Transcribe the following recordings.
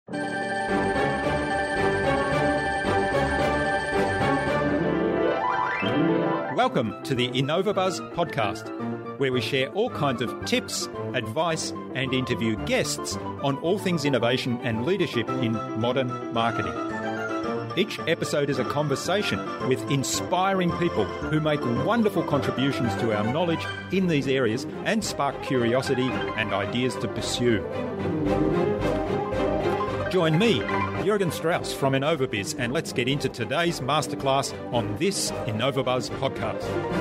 Welcome to the InnovaBuzz podcast, where we share all kinds of tips, advice, and interview guests on all things innovation and leadership in modern marketing. Each episode is a conversation with inspiring people who make wonderful contributions to our knowledge in these areas and spark curiosity and ideas to pursue. Join me, Jürgen Strauss from InnovaBiz, and let's get into today's masterclass on this InnovaBuzz podcast.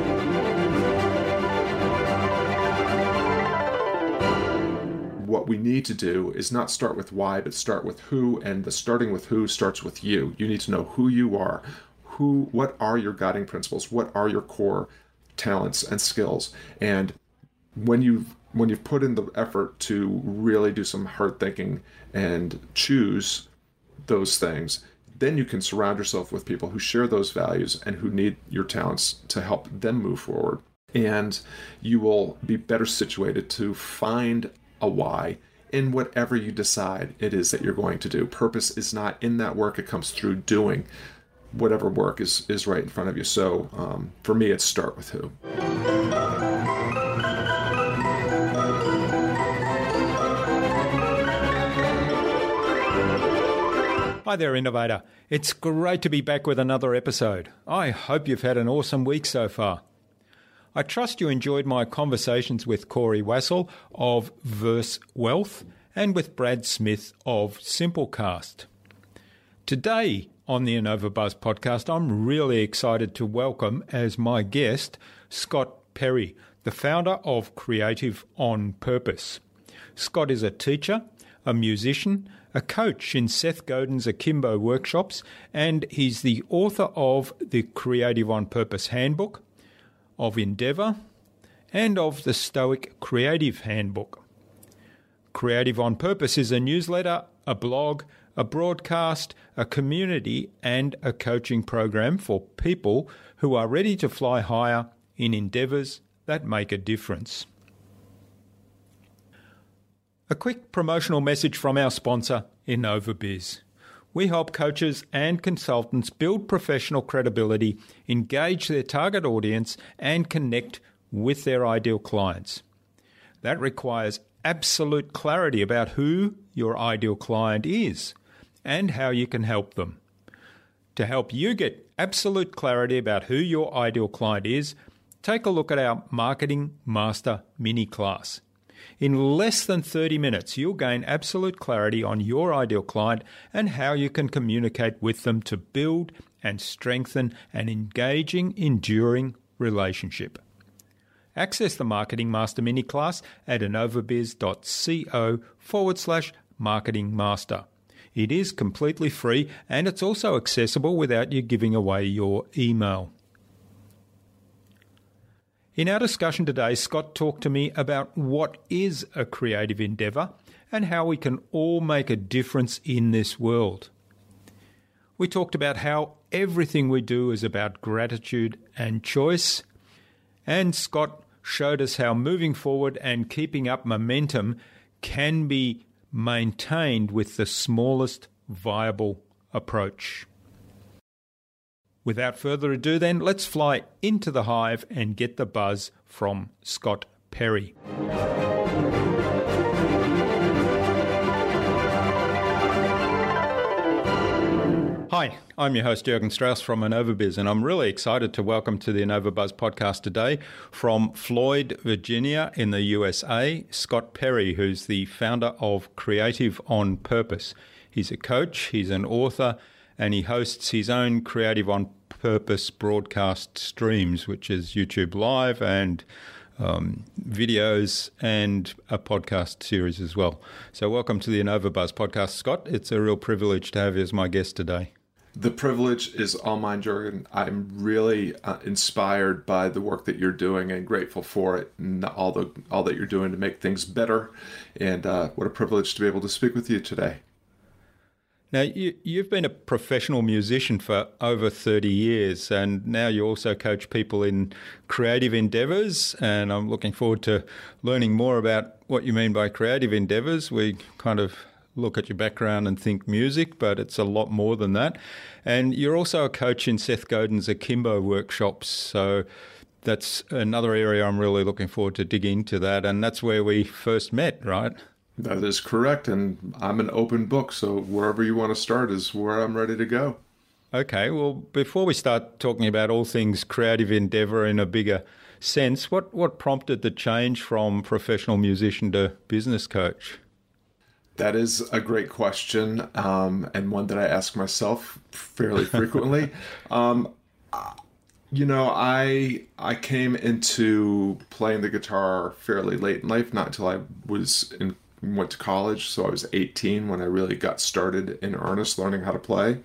What we need to do is not start with why, but start with who, and the starting with who starts with you. You need to know who you are, what are your guiding principles, what are your core talents and skills, and when you've put in the effort to really do some hard thinking and choose those things, then you can surround yourself with people who share those values and who need your talents to help them move forward. And you will be better situated to find a why in whatever you decide it is that you're going to do. Purpose is not in that work. It comes through doing whatever work is right in front of you. So for me, it's start with who. Hi there, Innovator. It's great to be back with another episode. I hope you've had an awesome week so far. I trust you enjoyed my conversations with Corey Wassel of Verse Wealth and with Brad Smith of Simplecast. Today on the InnovaBuzz podcast, I'm really excited to welcome as my guest Scott Perry, the founder of Creative on Purpose. Scott is a teacher, a musician, a coach in Seth Godin's Akimbo workshops, and he's the author of the Creative on Purpose Handbook, of Endeavour, and of the Stoic Creative Handbook. Creative on Purpose is a newsletter, a blog, a broadcast, a community, and a coaching program for people who are ready to fly higher in endeavours that make a difference. A quick promotional message from our sponsor, InnovaBiz. We help coaches and consultants build professional credibility, engage their target audience, and connect with their ideal clients. That requires absolute clarity about who your ideal client is and how you can help them. To help you get absolute clarity about who your ideal client is, take a look at our Marketing Master mini class. In less than 30 minutes, you'll gain absolute clarity on your ideal client and how you can communicate with them to build and strengthen an engaging, enduring relationship. Access the Marketing Master mini class at innovabiz.co/Marketing Master. It is completely free and it's also accessible without you giving away your email. In our discussion today, Scott talked to me about what is a creative endeavour and how we can all make a difference in this world. We talked about how everything we do is about gratitude and choice, and Scott showed us how moving forward and keeping up momentum can be maintained with the smallest viable approach. Without further ado then, let's fly into the hive and get the buzz from Scott Perry. Hi, I'm your host Jürgen Strauss from InnovaBiz, and I'm really excited to welcome to the InnovaBuzz podcast today from Floyd, Virginia in the USA, Scott Perry, who's the founder of Creative on Purpose. He's a coach, he's an author, and he hosts his own Creative on Purpose broadcast streams, which is YouTube Live and videos and a podcast series as well. So welcome to the InnovaBuzz podcast, Scott. It's a real privilege to have you as my guest today. The privilege is all mine, Jürgen. I'm really inspired by the work that you're doing and grateful for it and all that you're doing to make things better. And what a privilege to be able to speak with you today. Now, you've been a professional musician for over 30 years, and now you also coach people in creative endeavours, and I'm looking forward to learning more about what you mean by creative endeavours. We kind of look at your background and think music, but it's a lot more than that. And you're also a coach in Seth Godin's Akimbo workshops, so that's another area I'm really looking forward to dig into that, and that's where we first met, right? That is correct, and I'm an open book, so wherever you want to start is where I'm ready to go. Okay, well, before we start talking about all things creative endeavour in a bigger sense, what prompted the change from professional musician to business coach? That is a great question, and one that I ask myself fairly frequently. I came into playing the guitar fairly late in life, not until I went to college. So I was 18 when I really got started in earnest learning how to play.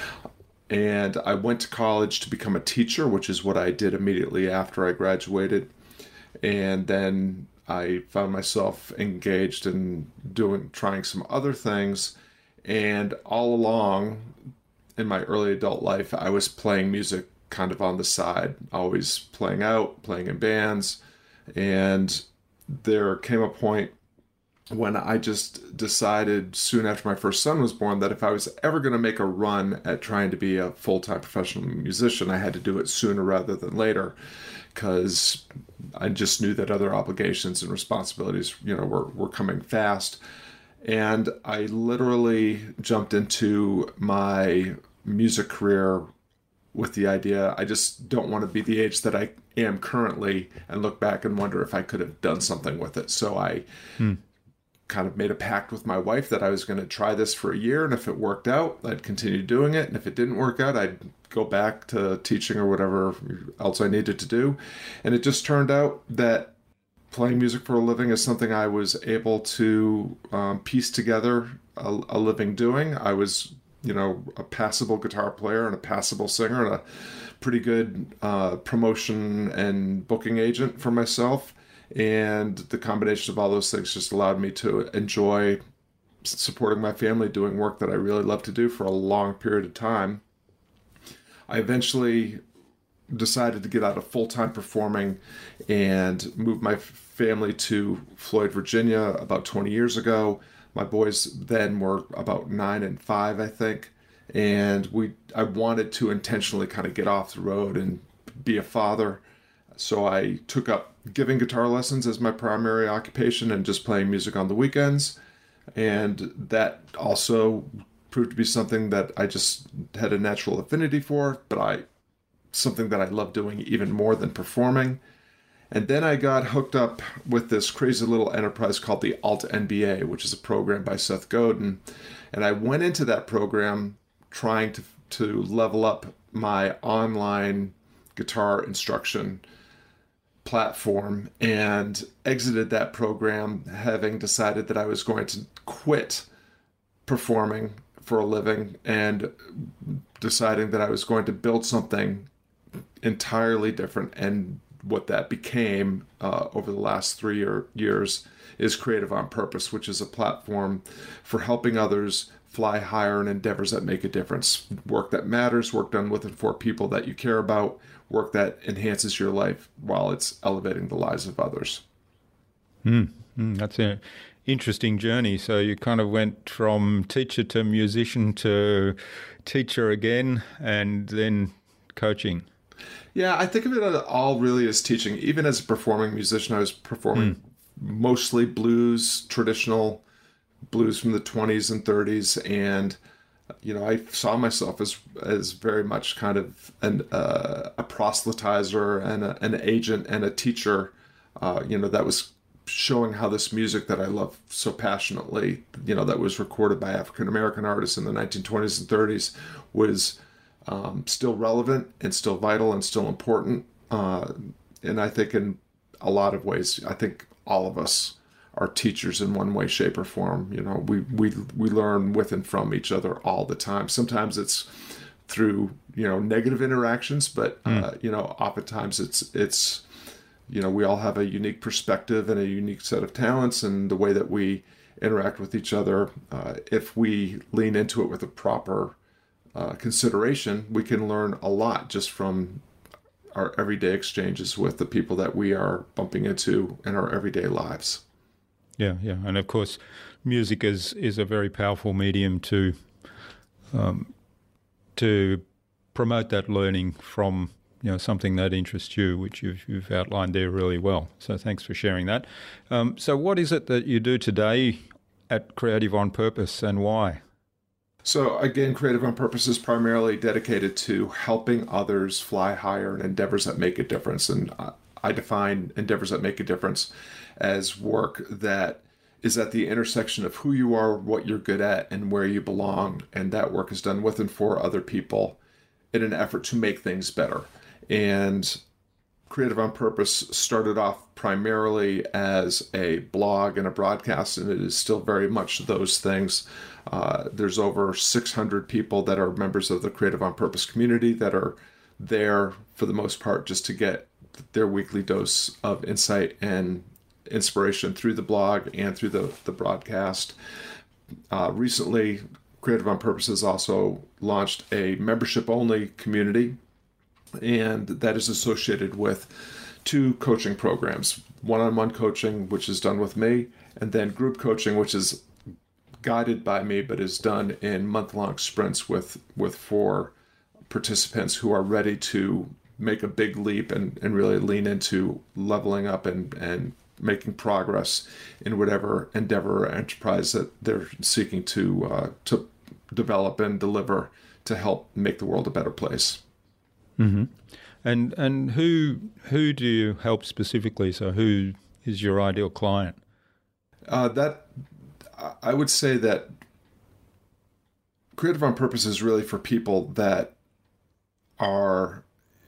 And I went to college to become a teacher, which is what I did immediately after I graduated. And then I found myself engaged in trying some other things. And all along in my early adult life, I was playing music kind of on the side, always playing out, playing in bands. And there came a point when I just decided soon after my first son was born that if I was ever going to make a run at trying to be a full-time professional musician, I had to do it sooner rather than later, because I just knew that other obligations and responsibilities, were coming fast. And I literally jumped into my music career with the idea I just don't want to be the age that I am currently and look back and wonder if I could have done something with it. So I kind of made a pact with my wife that I was going to try this for a year, and if it worked out, I'd continue doing it, and if it didn't work out, I'd go back to teaching or whatever else I needed to do. And it just turned out that playing music for a living is something I was able to piece together a living doing. I was a passable guitar player and a passable singer and a pretty good promotion and booking agent for myself. And the combination of all those things just allowed me to enjoy supporting my family, doing work that I really love to do for a long period of time. I eventually decided to get out of full-time performing and move my family to Floyd, Virginia about 20 years ago. My boys then were about 9 and 5, I think. And I wanted to intentionally kind of get off the road and be a father. So I took up giving guitar lessons as my primary occupation and just playing music on the weekends. And that also proved to be something that I just had a natural affinity for, but something that I love doing even more than performing. And then I got hooked up with this crazy little enterprise called the Alt NBA, which is a program by Seth Godin. And I went into that program trying to level up my online guitar instruction platform, and exited that program having decided that I was going to quit performing for a living and deciding that I was going to build something entirely different. And what that became over the last 3 years is Creative on Purpose, which is a platform for helping others fly higher in endeavors that make a difference. Work that matters, work done with and for people that you care about, work that enhances your life while it's elevating the lives of others. That's an interesting journey. So you kind of went from teacher to musician to teacher again, and then coaching. Yeah, I think of it all really as teaching. Even as a performing musician, I was performing mostly blues, traditional blues from the 20s and 30s, and I saw myself as very much kind of a proselytizer and an agent and a teacher, that was showing how this music that I love so passionately, that was recorded by African American artists in the 1920s and 30s, was still relevant and still vital and still important. And I think in a lot of ways, I think all of us are teachers in one way, shape, or form. We learn with and from each other all the time. Sometimes it's through negative interactions, but oftentimes it's we all have a unique perspective and a unique set of talents, and the way that we interact with each other, if we lean into it with a proper consideration, we can learn a lot just from our everyday exchanges with the people that we are bumping into in our everyday lives. Yeah, yeah. And of course, music is a very powerful medium to promote that learning from something that interests you, which you've outlined there really well. So thanks for sharing that. So what is it that you do today at Creative on Purpose, and why? So again, Creative on Purpose is primarily dedicated to helping others fly higher in endeavors that make a difference. And I define endeavors that make a difference as work that is at the intersection of who you are, what you're good at, and where you belong. And that work is done with and for other people in an effort to make things better. And Creative on Purpose started off primarily as a blog and a broadcast, and it is still very much those things. There's over 600 people that are members of the Creative on Purpose community that are there for the most part just to get their weekly dose of insight and inspiration through the blog and through the broadcast. Recently, Creative on Purpose has also launched a membership-only community, and that is associated with 2 coaching programs: one-on-one coaching, which is done with me, and then group coaching, which is guided by me, but is done in month-long sprints with 4 participants who are ready to make a big leap and really lean into leveling up and making progress in whatever endeavor or enterprise that they're seeking to develop and deliver to help make the world a better place. Mm-hmm. And who do you help specifically? So who is your ideal client? That I would say that Creative on Purpose is really for people that are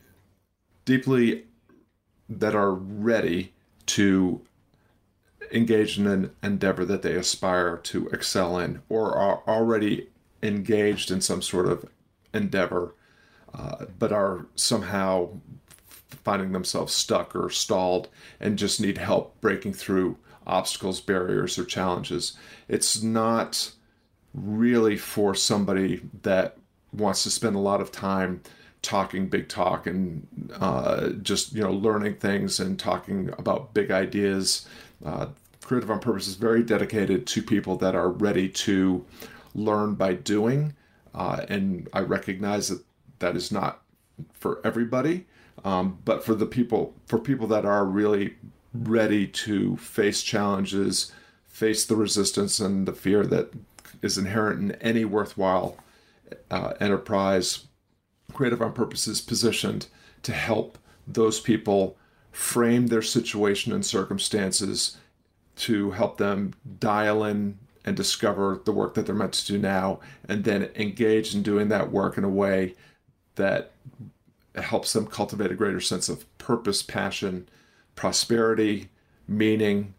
ready to engage in an endeavor that they aspire to excel in, or are already engaged in some sort of endeavor, but are somehow finding themselves stuck or stalled and just need help breaking through obstacles, barriers, or challenges. It's not really for somebody that wants to spend a lot of time talking big talk and just learning things and talking about big ideas. Creative on Purpose is very dedicated to people that are ready to learn by doing, and I recognize that is not for everybody, but for people that are really ready to face challenges, face the resistance and the fear that is inherent in any worthwhile enterprise. Creative on Purpose is positioned to help those people frame their situation and circumstances, to help them dial in and discover the work that they're meant to do now, and then engage in doing that work in a way that helps them cultivate a greater sense of purpose, passion, prosperity, meaning,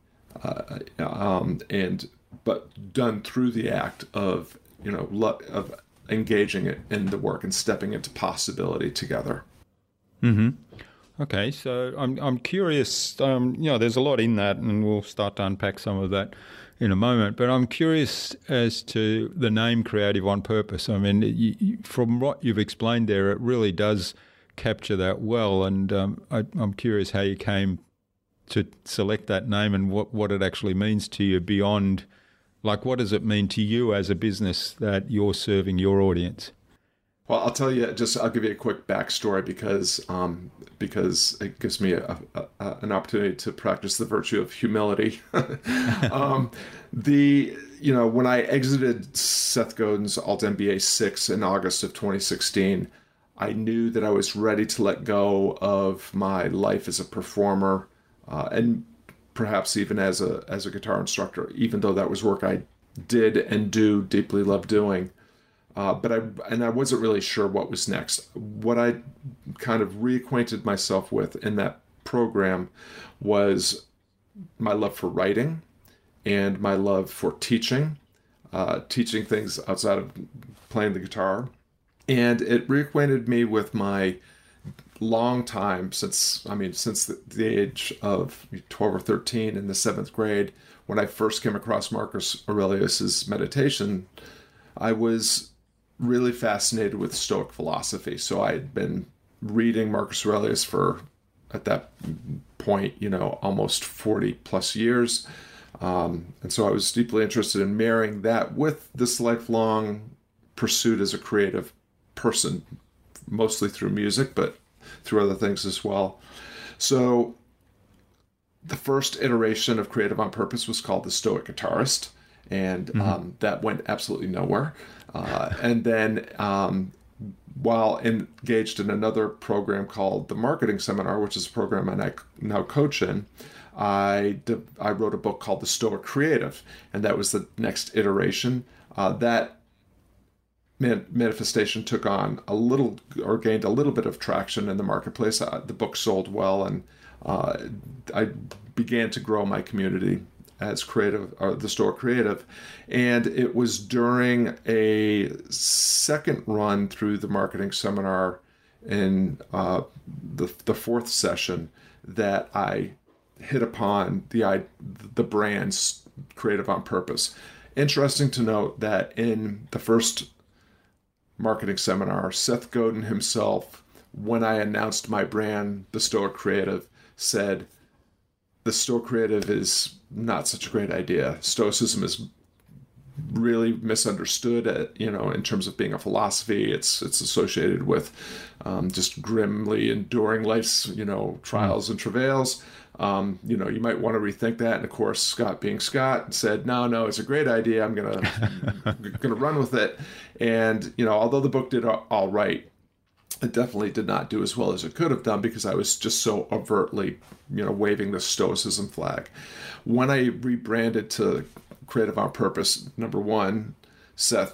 but done through the act of of engaging it in the work and stepping into possibility together. Mm-hmm. Okay, so I'm curious. There's a lot in that, and we'll start to unpack some of that in a moment. But I'm curious as to the name Creative on Purpose. I mean, from what you've explained there, it really does capture that well. And I'm curious how you came to select that name and what it actually means to you beyond. Like, what does it mean to you as a business that you're serving your audience? Well, I'll tell you, I'll give you a quick backstory because it gives me an opportunity to practice the virtue of humility. When I exited Seth Godin's Alt MBA 6 in August of 2016, I knew that I was ready to let go of my life as a performer, and perhaps even as a guitar instructor, even though that was work I did and do deeply love doing. But I wasn't really sure what was next. What I kind of reacquainted myself with in that program was my love for writing and my love for teaching things outside of playing the guitar. And it reacquainted me with my long time since the age of 12 or 13 in the 7th grade, when I first came across Marcus Aurelius's meditation. I was really fascinated with Stoic philosophy. So I had been reading Marcus Aurelius for, at that point, almost 40 plus years. And so I was deeply interested in marrying that with this lifelong pursuit as a creative person, mostly through music, but through other things as well. So the first iteration of Creative on Purpose was called The Stoic Guitarist, and that went absolutely nowhere. And then while engaged in another program called the Marketing Seminar, which is a program I now coach in, I wrote a book called The Stoic Creative, and that was the next iteration. That manifestation took on a little, or gained a little bit of traction in the marketplace. The book sold well, and I began to grow my community as creative, or the Stoic Creative. And it was during a second run through the Marketing Seminar in the fourth session that I hit upon the brand's Creative on Purpose. Interesting to note that in the first Marketing Seminar, Seth Godin himself, when I announced my brand, the Stoic Creative, said, the Stoic Creative is not such a great idea. Stoicism is really misunderstood in terms of being a philosophy. It's associated with just grimly enduring life's, trials and travails. You might want to rethink that. And of course, Scott being Scott said, no, it's a great idea. I'm going to run with it. And, although the book did all right, it definitely did not do as well as it could have done because I was just so overtly, waving the Stoicism flag. When I rebranded to Creative on Purpose, number one, Seth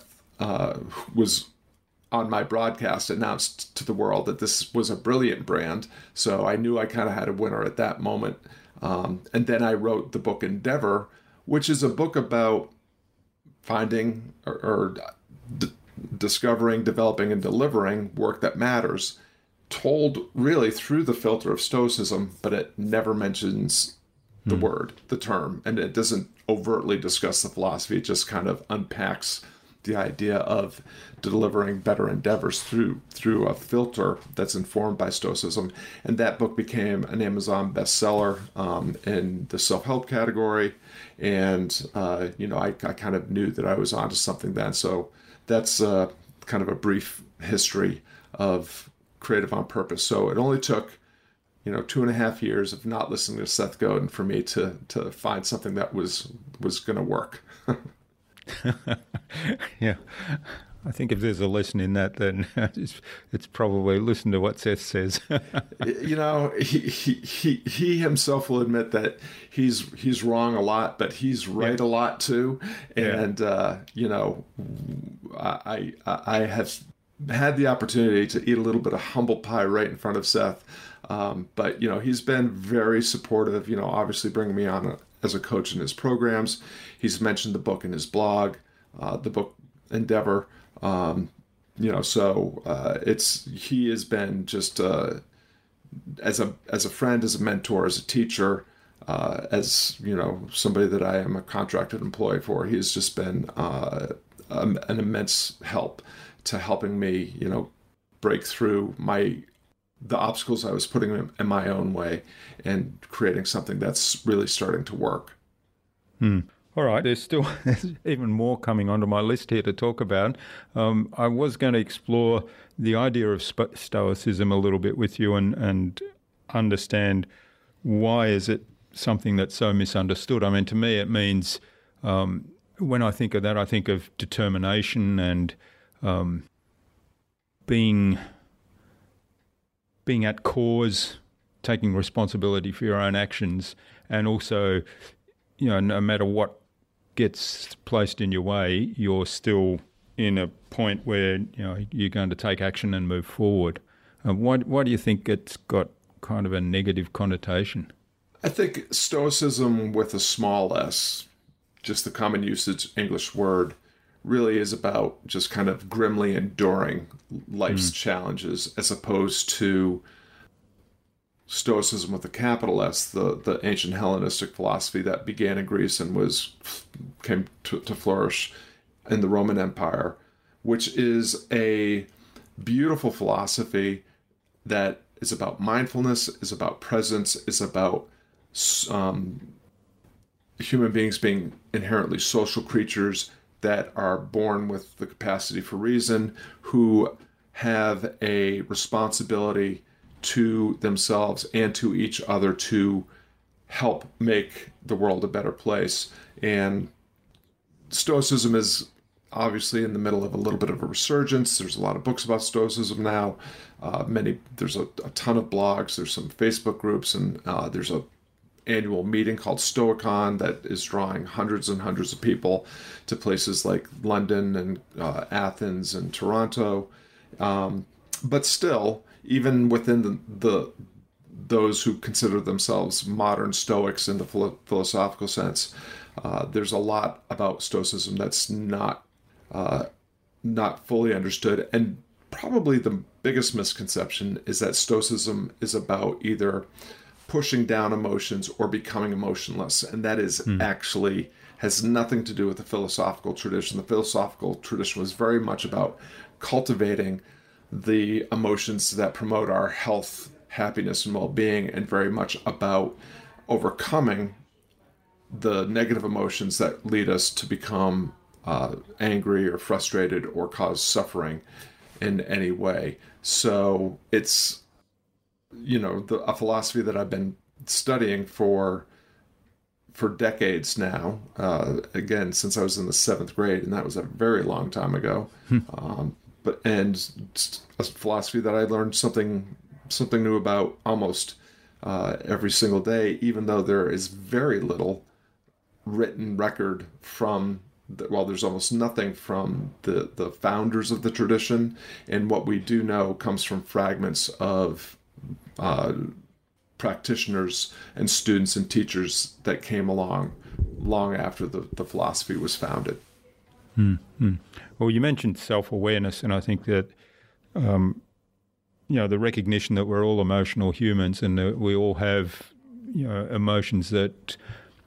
was on my broadcast announced to the world that this was a brilliant brand. So I knew I kind of had a winner at that moment. And then I wrote the book Endeavor, which is a book about finding or discovering, developing, and delivering work that matters, told really through the filter of Stoicism, but it never mentions the term, and it doesn't overtly discuss the philosophy. It just kind of unpacks the idea of delivering better endeavors through a filter that's informed by Stoicism. And that book became an Amazon bestseller in the self-help category. And, I kind of knew that I was onto something then. So that's kind of a brief history of Creative on Purpose. So it only took, 2.5 years of not listening to Seth Godin for me to find something that was going to work. Yeah. I think if there's a lesson in that, then it's probably listen to what Seth says. He himself will admit that he's wrong a lot, but he's right a lot too. And I have had the opportunity to eat a little bit of humble pie right in front of Seth. But he's been very supportive. Obviously bringing me on as a coach in his programs. He's mentioned the book in his blog, the book Endeavor. He has been just as a friend, as a mentor, as a teacher, as somebody that I am a contracted employee for. He has just been an immense help to helping me, break through the obstacles I was putting in my own way and creating something that's really starting to work. All right, there's even more coming onto my list here to talk about. I was going to explore the idea of Stoicism a little bit with you and understand why is it something that's so misunderstood. I mean, to me it means, when I think of that, I think of determination and being at cause, taking responsibility for your own actions, and also, no matter what gets placed in your way, you're still in a point where you're going to take action and move forward. Why do you think it's got kind of a negative connotation? I think Stoicism with a small s, just the common usage English word, really is about just kind of grimly enduring life's challenges, as opposed to Stoicism with a capital S, the ancient Hellenistic philosophy that began in Greece and came to flourish in the Roman Empire, which is a beautiful philosophy that is about mindfulness, is about presence, is about human beings being inherently social creatures that are born with the capacity for reason, who have a responsibility to themselves and to each other to help make the world a better place. And Stoicism is obviously in the middle of a little bit of a resurgence. There's a lot of books about Stoicism now. There's a ton of blogs. There's some Facebook groups, and there's a annual meeting called Stoicon that is drawing hundreds and hundreds of people to places like London and Athens and Toronto. But still, even within those who consider themselves modern Stoics in the philosophical sense, there's a lot about Stoicism that's not fully understood. And probably the biggest misconception is that Stoicism is about either pushing down emotions or becoming emotionless. And that is actually has nothing to do with the philosophical tradition. The philosophical tradition was very much about cultivating the emotions that promote our health, happiness, and well-being, and very much about overcoming the negative emotions that lead us to become angry or frustrated or cause suffering in any way. So it's, a philosophy that I've been studying for decades now, again, since I was in the 7th grade, and that was a very long time ago. And a philosophy that I learned something new about almost every single day, even though there is very little written record from, there's almost nothing from the founders of the tradition. And what we do know comes from fragments of practitioners and students and teachers that came along long after the philosophy was founded. Mm-hmm. Well, you mentioned self-awareness, and I think that the recognition that we're all emotional humans and that we all have emotions that,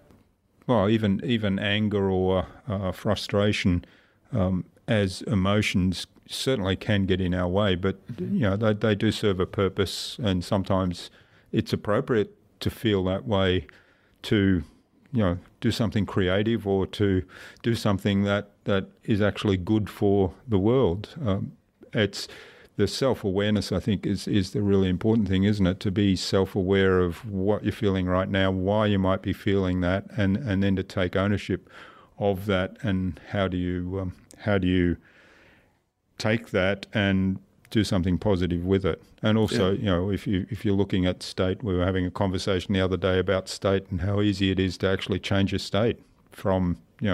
even anger or frustration as emotions certainly can get in our way, but they do serve a purpose, and sometimes it's appropriate to feel that way to do something creative or to do something that is actually good for the world. It's the self-awareness, I think, is the really important thing, isn't it? To be self-aware of what you're feeling right now, why you might be feeling that, and then to take ownership of that, and how do you take that and do something positive with it. And also, if you're looking at state, we were having a conversation the other day about state and how easy it is to actually change your state from,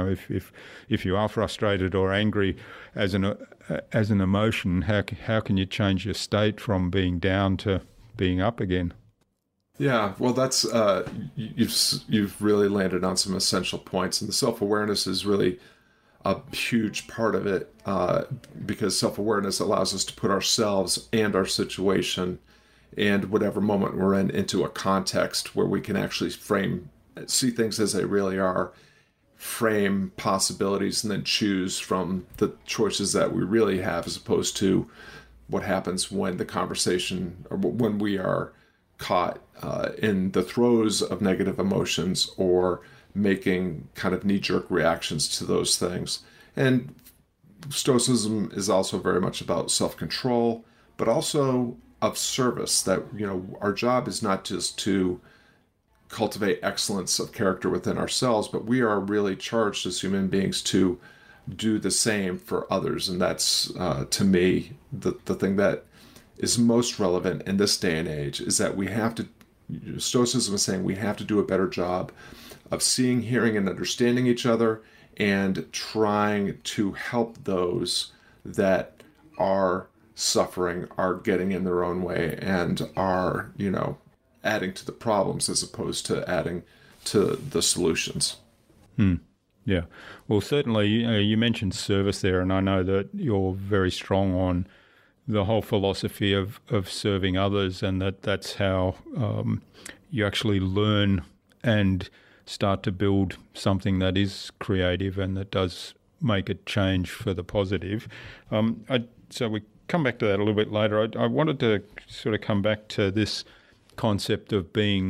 if you are frustrated or angry as an emotion, how can you change your state from being down to being up again? Yeah, well, that's you've really landed on some essential points, and the self-awareness is really a huge part of it, because self-awareness allows us to put ourselves and our situation and whatever moment we're in into a context where we can actually see things as they really are, frame possibilities, and then choose from the choices that we really have, as opposed to what happens when the conversation, or when we are caught in the throes of negative emotions or making kind of knee-jerk reactions to those things. And Stoicism is also very much about self-control, but also of service, that, our job is not just to cultivate excellence of character within ourselves, but we are really charged as human beings to do the same for others. And that's, to me, the thing that is most relevant in this day and age, is that Stoicism is saying we have to do a better job of seeing, hearing, and understanding each other, and trying to help those that are suffering, are getting in their own way, and are, adding to the problems as opposed to adding to the solutions. Yeah. Well, certainly, you mentioned service there, and I know that you're very strong on the whole philosophy of serving others, and that's how you actually learn and start to build something that is creative and that does make a change for the positive. So we come back to that a little bit later. I wanted to sort of come back to this concept of being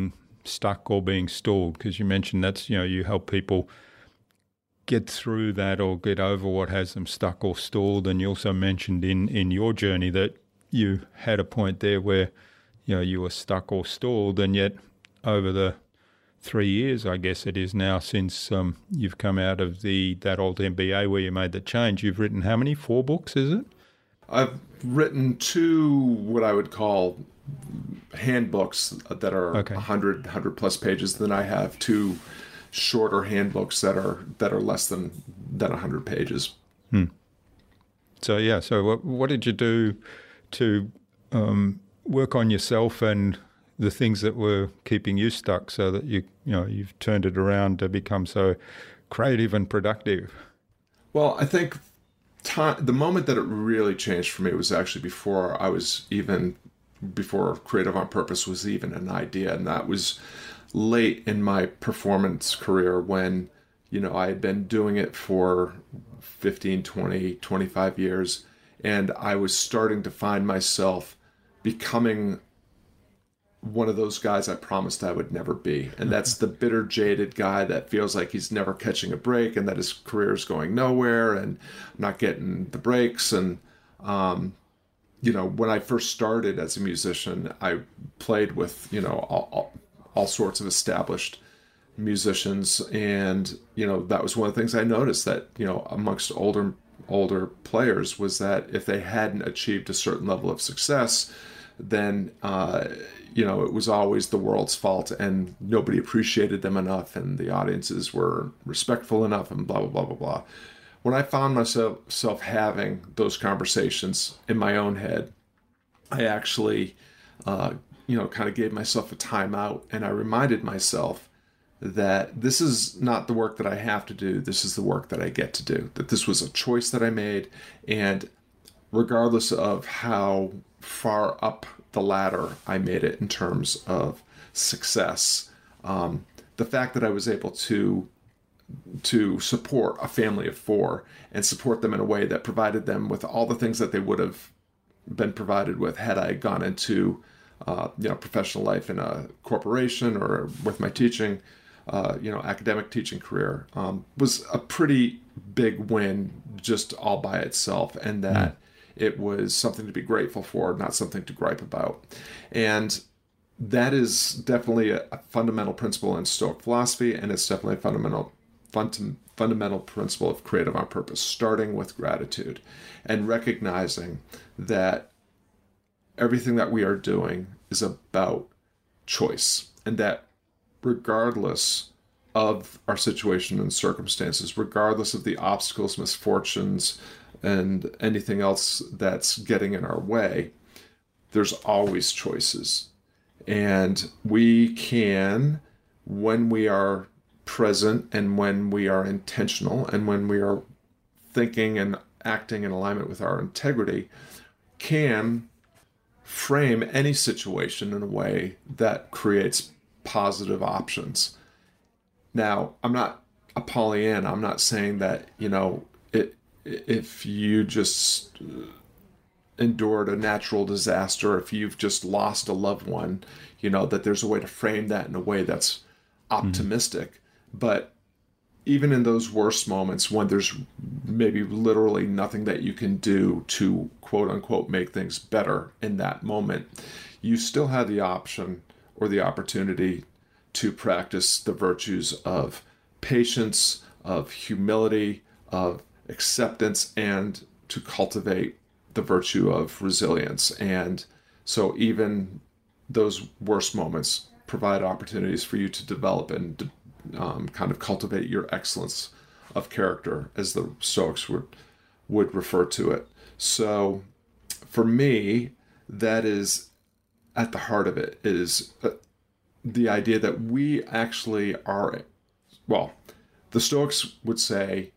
stuck or being stalled? Because you mentioned that's, you help people get through that or get over what has them stuck or stalled. And you also mentioned in your journey that you had a point there where, you were stuck or stalled, and yet over the 3 years, I guess it is now, since you've come out of that old MBA where you made the change, you've written how many? 4 books, is it? I've written 2 what I would call handbooks that are 100 plus pages. Then I have 2 shorter handbooks that are less than 100 pages. So what did you do to work on yourself and the things that were keeping you stuck, so that you've turned it around to become so creative and productive? Well, I think the moment that it really changed for me was actually before Creative on Purpose was even an idea, and that was late in my performance career when, I had been doing it for 15, 20, 25 years, and I was starting to find myself becoming one of those guys I promised I would never be. And that's the bitter, jaded guy that feels like he's never catching a break and that his career is going nowhere and not getting the breaks. And, when I first started as a musician, I played with, all sorts of established musicians. And, that was one of the things I noticed, that, amongst older players, was that if they hadn't achieved a certain level of success, then, it was always the world's fault, and nobody appreciated them enough, and the audiences were respectful enough, and blah, blah, blah, blah, blah. When I found myself having those conversations in my own head, I actually, kind of gave myself a timeout, and I reminded myself that this is not the work that I have to do. This is the work that I get to do, that this was a choice that I made. And regardless of how far up the ladder I made it in terms of success, the fact that I was able to support a family of 4 and support them in a way that provided them with all the things that they would have been provided with had I gone into professional life in a corporation or with my teaching, academic teaching career, was a pretty big win just all by itself, and that it was something to be grateful for, not something to gripe about. And that is definitely a fundamental principle in Stoic philosophy, and it's definitely a fundamental principle of Creative on Purpose, starting with gratitude and recognizing that everything that we are doing is about choice, and that regardless of our situation and circumstances, regardless of the obstacles, misfortunes, and anything else that's getting in our way, there's always choices. And we can, when we are present and when we are intentional and when we are thinking and acting in alignment with our integrity, can frame any situation in a way that creates positive options. Now, I'm not a Pollyanna. I'm not saying that, if you just endured a natural disaster, if you've just lost a loved one, that there's a way to frame that in a way that's optimistic. But even in those worst moments, when there's maybe literally nothing that you can do to quote unquote make things better in that moment, you still have the option or the opportunity to practice the virtues of patience, of humility, of acceptance, and to cultivate the virtue of resilience. And so even those worst moments provide opportunities for you to develop and kind of cultivate your excellence of character, as the Stoics would refer to it. So for me, that is at the heart of it, is the idea that we actually are, well, the Stoics would say,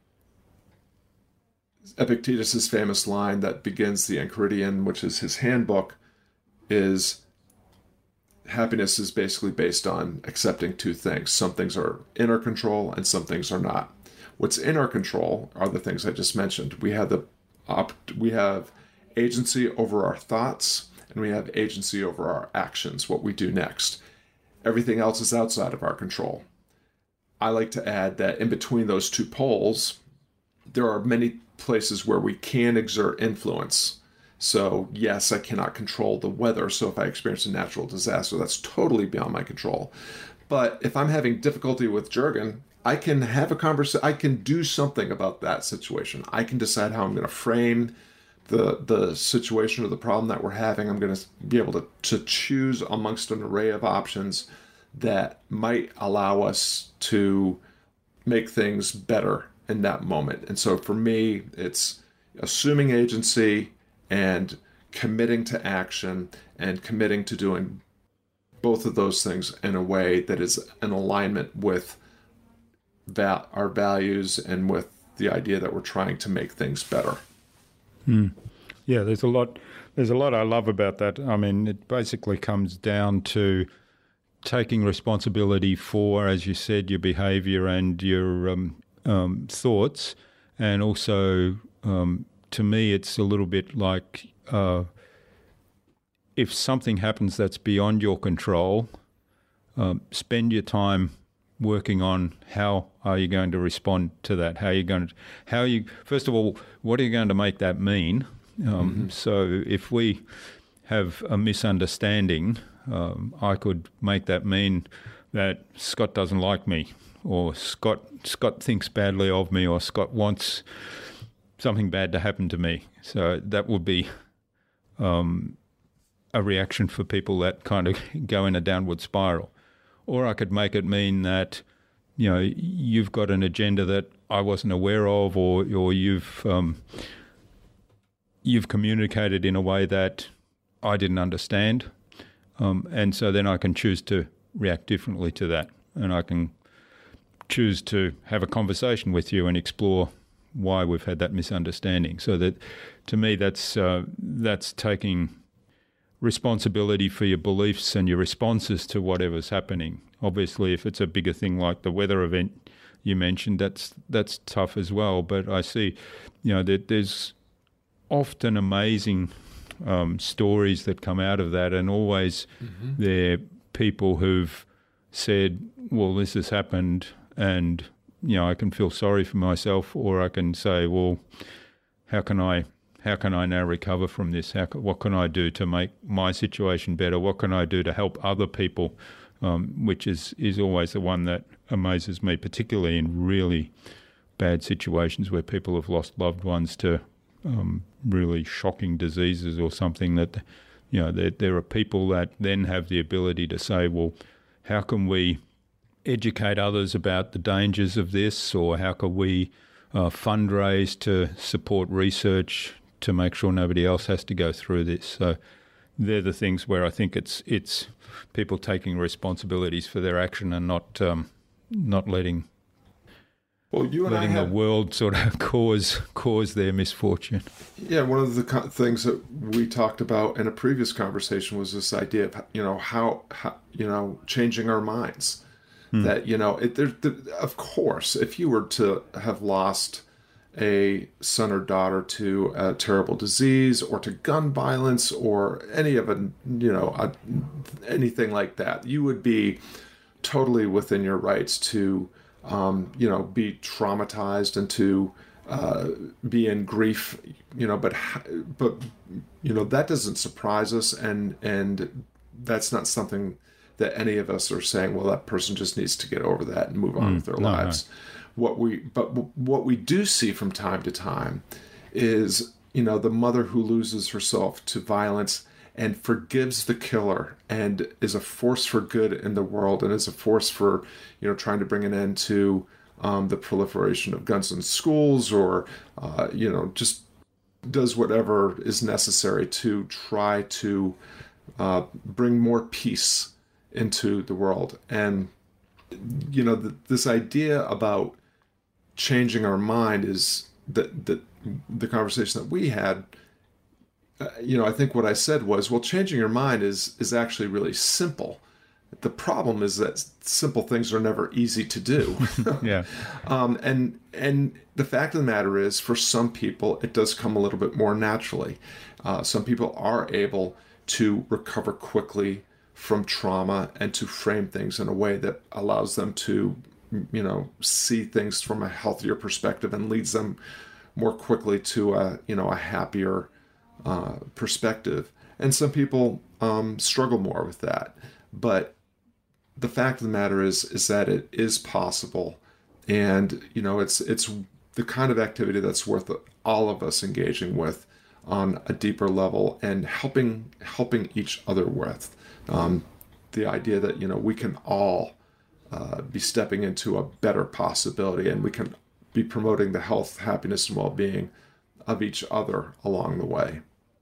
Epictetus' famous line that begins the Enchiridion, which is his handbook, is happiness is basically based on accepting 2 things. Some things are in our control and some things are not. What's in our control are the things I just mentioned. We have agency over our thoughts, and we have agency over our actions, what we do next. everything else is outside of our control. I like to add that in between those two poles, there are many places where we can exert influence. So yes, I cannot control the weather. So if I experience a natural disaster, that's totally beyond my control. But if I'm having difficulty with Jurgen, I can have a conversation. I can do something about that situation. I can decide how I'm going to frame the situation or the problem that we're having. I'm going to be able to choose amongst an array of options that might allow us to make things better in that moment. And so for me, it's assuming agency and committing to action and committing to doing both of those things in a way that is in alignment with our values and with the idea that we're trying to make things better. Yeah, there's a lot I love about that. I mean, it basically comes down to taking responsibility for, as you said, your behavior and your thoughts. And also, to me, it's a little bit like if something happens that's beyond your control, spend your time working on how are you going to respond to that? First of all, what are you going to make that mean? So if we have a misunderstanding, I could make that mean that Scott doesn't like me, or Scott thinks badly of me, or Scott wants something bad to happen to me. So that would be a reaction for people that kind of go in a downward spiral. Or I could make it mean that, you've got an agenda that I wasn't aware of, or you've communicated in a way that I didn't understand. And so then I can choose to react differently to that. And I can choose to have a conversation with you and explore why we've had that misunderstanding. So that, to me, that's taking responsibility for your beliefs and your responses to whatever's happening. Obviously, if it's a bigger thing like the weather event you mentioned, that's tough as well. But I see, that there's often amazing stories that come out of that, and always there are people who've said, well, this has happened, and I can feel sorry for myself, or I can say, well, how can I now recover from this? What can I do to make my situation better? What can I do to help other people? Which is always the one that amazes me, particularly in really bad situations where people have lost loved ones to really shocking diseases or something, that there are people that then have the ability to say, well, how can we educate others about the dangers of this, or how can we fundraise to support research to make sure nobody else has to go through this. So they're the things where I think it's people taking responsibilities for their action and not letting the world sort of cause their misfortune. Yeah, one of the things that we talked about in a previous conversation was this idea of how changing our minds. That of course, if you were to have lost a son or daughter to a terrible disease or to gun violence or any of anything like that, you would be totally within your rights to be traumatized and to be in grief, but that doesn't surprise us, and that's not something that any of us are saying, well, that person just needs to get over that and move on with their lives. No. What we do see from time to time is, the mother who loses herself to violence and forgives the killer and is a force for good in the world and is a force for, trying to bring an end to the proliferation of guns in schools, or, just does whatever is necessary to try to bring more peace into the world. And, this idea about changing our mind is the conversation that we had. I think what I said was, well, changing your mind is actually really simple. The problem is that simple things are never easy to do. Yeah. And the fact of the matter is, for some people, it does come a little bit more naturally. Some people are able to recover quickly from trauma and to frame things in a way that allows them to, see things from a healthier perspective and leads them more quickly to a happier perspective. And some people struggle more with that. But the fact of the matter is that it is possible. And, it's the kind of activity that's worth all of us engaging with on a deeper level and helping each other with. The idea that, we can all be stepping into a better possibility, and we can be promoting the health, happiness, and well-being of each other along the way.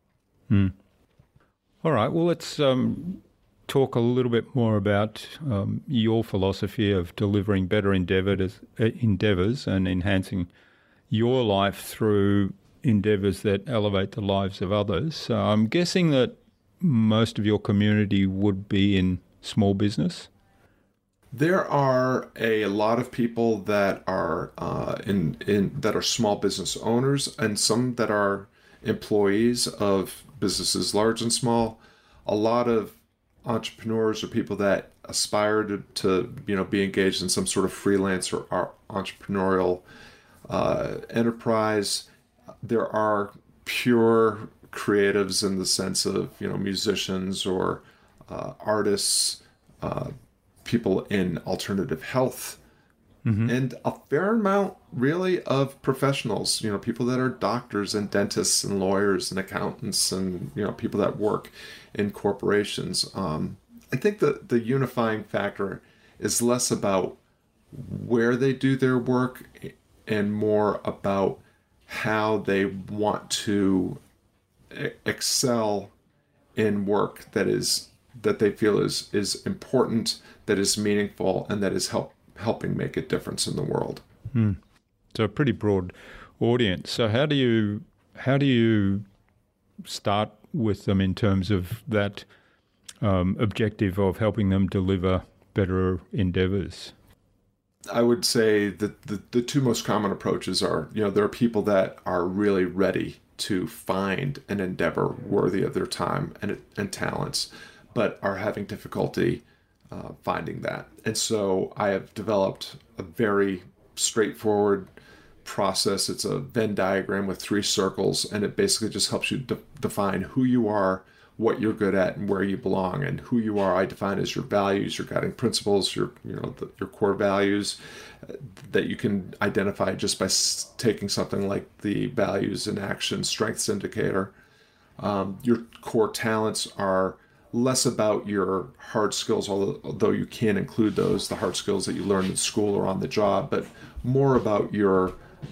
All right. Well, let's talk a little bit more about your philosophy of delivering better endeavours and enhancing your life through endeavours that elevate the lives of others. So I'm guessing that most of your community would be in small business. There are a lot of people that are that are small business owners, and some that are employees of businesses large and small. A lot of entrepreneurs or people that aspire to be engaged in some sort of freelance or entrepreneurial enterprise. There are pure creatives in the sense of musicians or artists, people in alternative health, and a fair amount really of professionals, people that are doctors and dentists and lawyers and accountants and people that work in corporations. I think that the unifying factor is less about where they do their work and more about how they want to excel in work that they feel is important, that is meaningful, and that is helping make a difference in the world. So a pretty broad audience. So how do you start with them in terms of that objective of helping them deliver better endeavours? I would say that the two most common approaches are, there are people that are really ready to find an endeavor worthy of their time and talents, but are having difficulty finding that. And so I have developed a very straightforward process. It's a Venn diagram with 3 circles, and it basically just helps you define who you are, what you're good at, and where you belong. And who you are, I define as your values, your guiding principles, your core values that you can identify just by taking something like the values in action strengths indicator. Your core talents are less about your hard skills, although you can include those, the hard skills that you learn in school or on the job, but more about your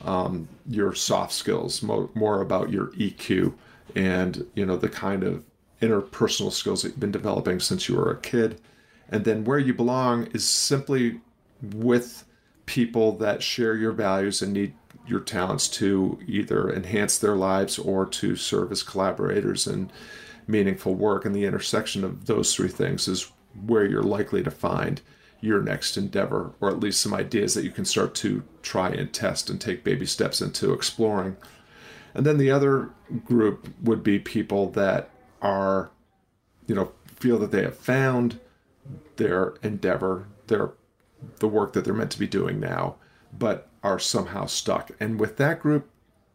soft skills, more about your EQ and the kind of interpersonal skills that you've been developing since you were a kid. And then where you belong is simply with people that share your values and need your talents to either enhance their lives or to serve as collaborators in meaningful work. And the intersection of those 3 things is where you're likely to find your next endeavor, or at least some ideas that you can start to try and test and take baby steps into exploring. And then the other group would be people that are, feel that they have found their endeavor, the work that they're meant to be doing now, but are somehow stuck. And with that group,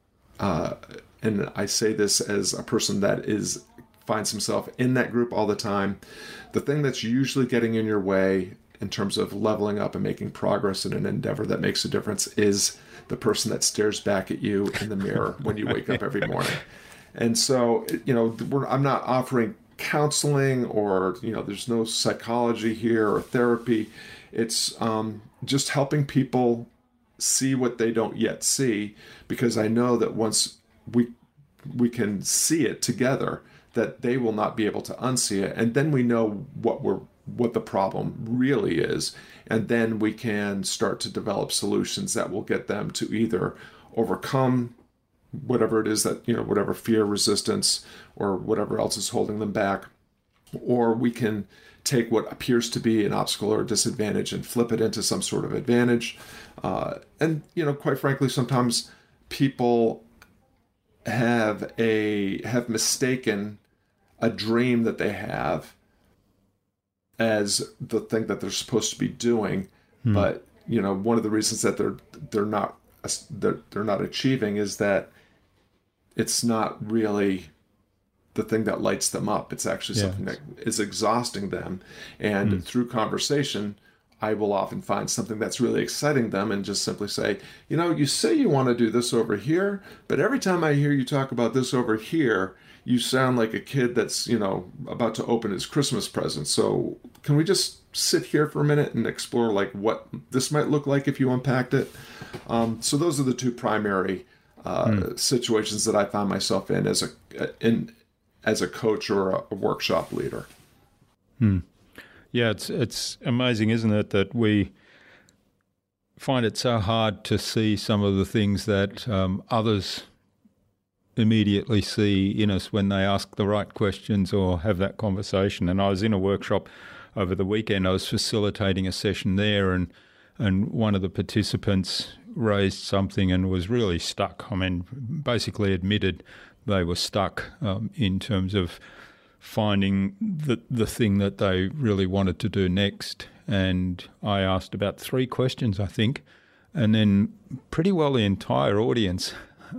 and I say this as a person that finds himself in that group all the time, the thing that's usually getting in your way in terms of leveling up and making progress in an endeavor that makes a difference is the person that stares back at you in the mirror when you wake up every morning. And so, I'm not offering counseling or, there's no psychology here or therapy. It's just helping people see what they don't yet see, because I know that once we can see it together, that they will not be able to unsee it. And then we know what the problem really is. And then we can start to develop solutions that will get them to either overcome whatever it is that, whatever fear, resistance, or whatever else is holding them back. Or we can take what appears to be an obstacle or a disadvantage and flip it into some sort of advantage. And, quite frankly, sometimes people have mistaken a dream that they have as the thing that they're supposed to be doing. But one of the reasons that they're not achieving is that it's not really the thing that lights them up. It's actually something that is exhausting them. And through conversation, I will often find something that's really exciting them and just simply say, you say you want to do this over here, but every time I hear you talk about this over here, you sound like a kid that's, about to open his Christmas present. So can we just sit here for a minute and explore like what this might look like if you unpacked it? So those are the two primary situations that I find myself in as a coach or a workshop leader. Yeah, it's amazing, isn't it, that we find it so hard to see some of the things that others immediately see in us when they ask the right questions or have that conversation. And I was in a workshop over the weekend. I was facilitating a session there, and one of the participants raised something and was really stuck. I mean, basically admitted they were stuck in terms of finding the thing that they really wanted to do next. And I asked about 3 questions, I think, and then pretty well the entire audience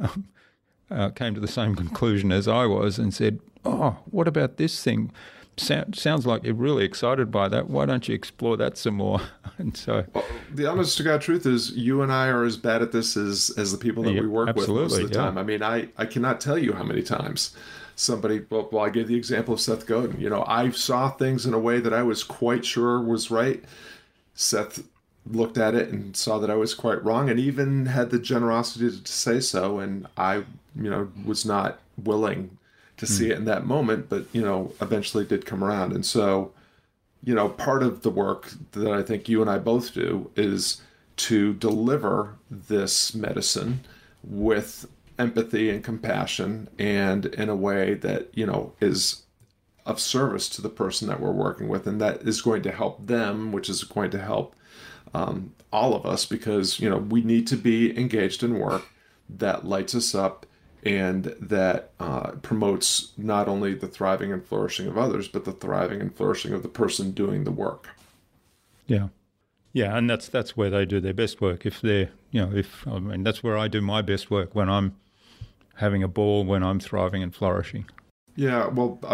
came to the same conclusion as I was and said, "Oh, what about this thing? Sounds like you're really excited by that. Why don't you explore that some more?" And so, the honest to God truth is, you and I are as bad at this as the people that we work with most of the time. I mean, I cannot tell you how many times somebody, I gave the example of Seth Godin. I saw things in a way that I was quite sure was right. Seth looked at it and saw that I was quite wrong, and even had the generosity to say so. And I, was not willing to see it in that moment, but, eventually did come around. And so, part of the work that I think you and I both do is to deliver this medicine with empathy and compassion, and in a way that, is of service to the person that we're working with, and that is going to help them, which is going to help all of us, because, we need to be engaged in work that lights us up and that promotes not only the thriving and flourishing of others, but the thriving and flourishing of the person doing the work. Yeah. Yeah, and that's where they do their best work. If they're, that's where I do my best work, when I'm having a ball, when I'm thriving and flourishing. Yeah, well, a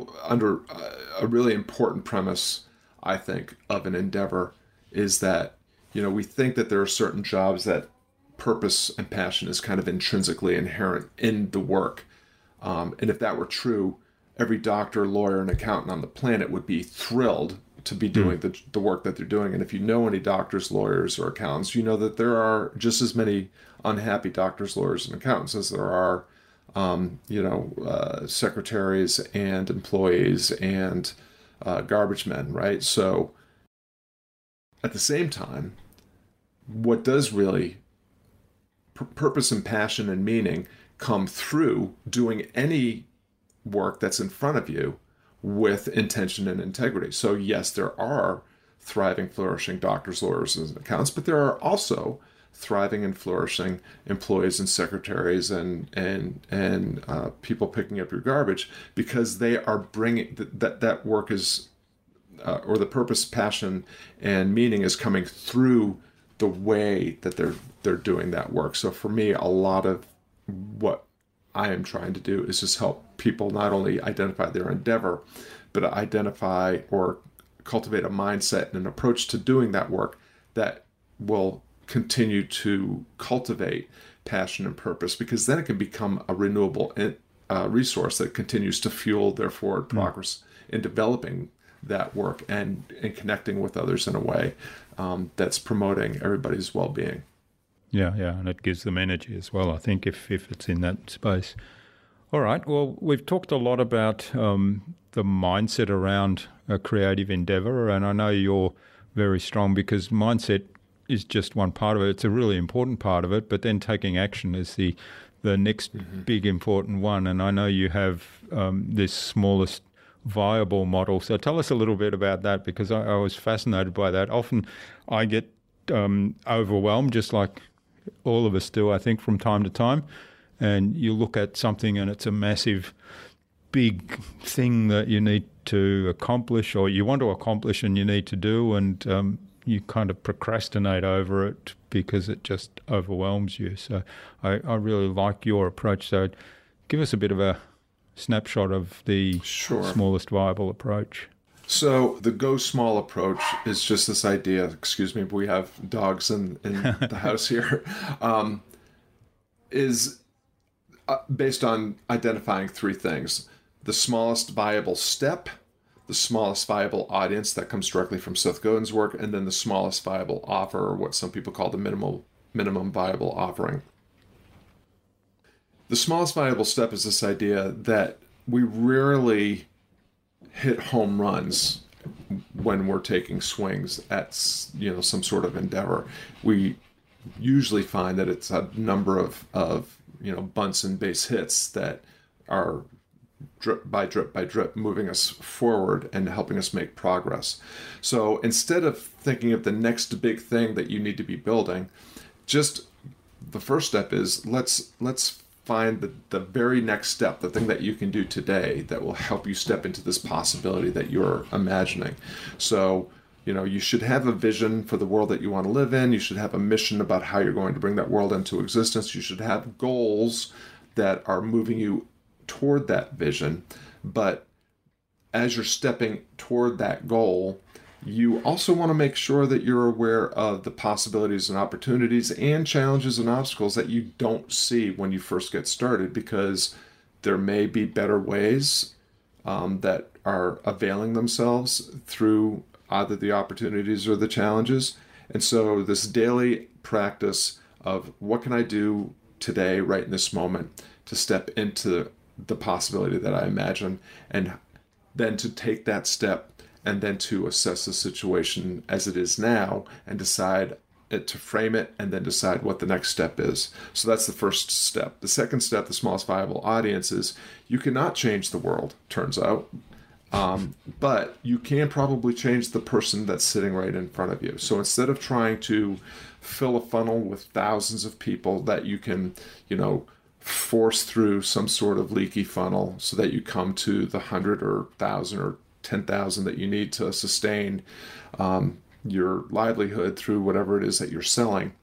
really important premise, I think, of an endeavor is that, we think that there are certain jobs that purpose and passion is kind of intrinsically inherent in the work. And if that were true, every doctor, lawyer, and accountant on the planet would be thrilled to be doing the work that they're doing. And if you know any doctors, lawyers, or accountants, you know that there are just as many unhappy doctors, lawyers, and accountants as there are, secretaries and employees and garbage men, right? So at the same time, what does really purpose and passion and meaning come through doing any work that's in front of you with intention and integrity. So yes, there are thriving, flourishing doctors, lawyers, and accountants, but there are also thriving and flourishing employees and secretaries and people picking up your garbage, because they are bringing that work is, or the purpose, passion, and meaning is coming through the way that they're doing that work. So for me, a lot of what I am trying to do is just help people not only identify their endeavor, but identify or cultivate a mindset and an approach to doing that work that will continue to cultivate passion and purpose, because then it can become a renewable resource that continues to fuel their forward progress in developing that work and connecting with others in a way that's promoting everybody's well-being. Yeah, and it gives them energy as well, I think, if it's in that space. All right, well, we've talked a lot about the mindset around a creative endeavor, and I know you're very strong, because mindset is just one part of it. It's a really important part of it, but then taking action is the next big important one. And I know you have this smallest viable model. So tell us a little bit about that, because I was fascinated by that. Often I get overwhelmed, just like all of us do, I think, from time to time. And you look at something and it's a massive big thing that you need to accomplish or you want to accomplish and you need to do, and you kind of procrastinate over it because it just overwhelms you. So I really like your approach. So give us a bit of a snapshot of the smallest viable approach. So the go small approach is just this idea, excuse me, but we have dogs in the house here, is based on identifying three things: the smallest viable step, the smallest viable audience that comes directly from Seth Godin's work, and then the smallest viable offer, or what some people call the minimum viable offering. The smallest viable step is this idea that we rarely hit home runs when we're taking swings at some sort of endeavor. We usually find that it's a number of bunts and base hits that are drip by drip moving us forward and helping us make progress. So instead of thinking of the next big thing that you need to be building, just the first step is let's find the very next step, the thing that you can do today that will help you step into this possibility that you're imagining. So, you should have a vision for the world that you want to live in. You should have a mission about how you're going to bring that world into existence. You should have goals that are moving you toward that vision. But as you're stepping toward that goal, you also want to make sure that you're aware of the possibilities and opportunities and challenges and obstacles that you don't see when you first get started, because there may be better ways that are availing themselves through either the opportunities or the challenges. And so this daily practice of what can I do today, right in this moment, to step into the possibility that I imagine, and then to take that step and then to assess the situation as it is now and decide to frame it and then decide what the next step is. So that's the first step. The second step, the smallest viable audience, is you cannot change the world, turns out, but you can probably change the person that's sitting right in front of you. So instead of trying to fill a funnel with thousands of people that you can, force through some sort of leaky funnel so that you come to the 100 or 1,000 or 10,000 that you need to sustain your livelihood through whatever it is that you're selling,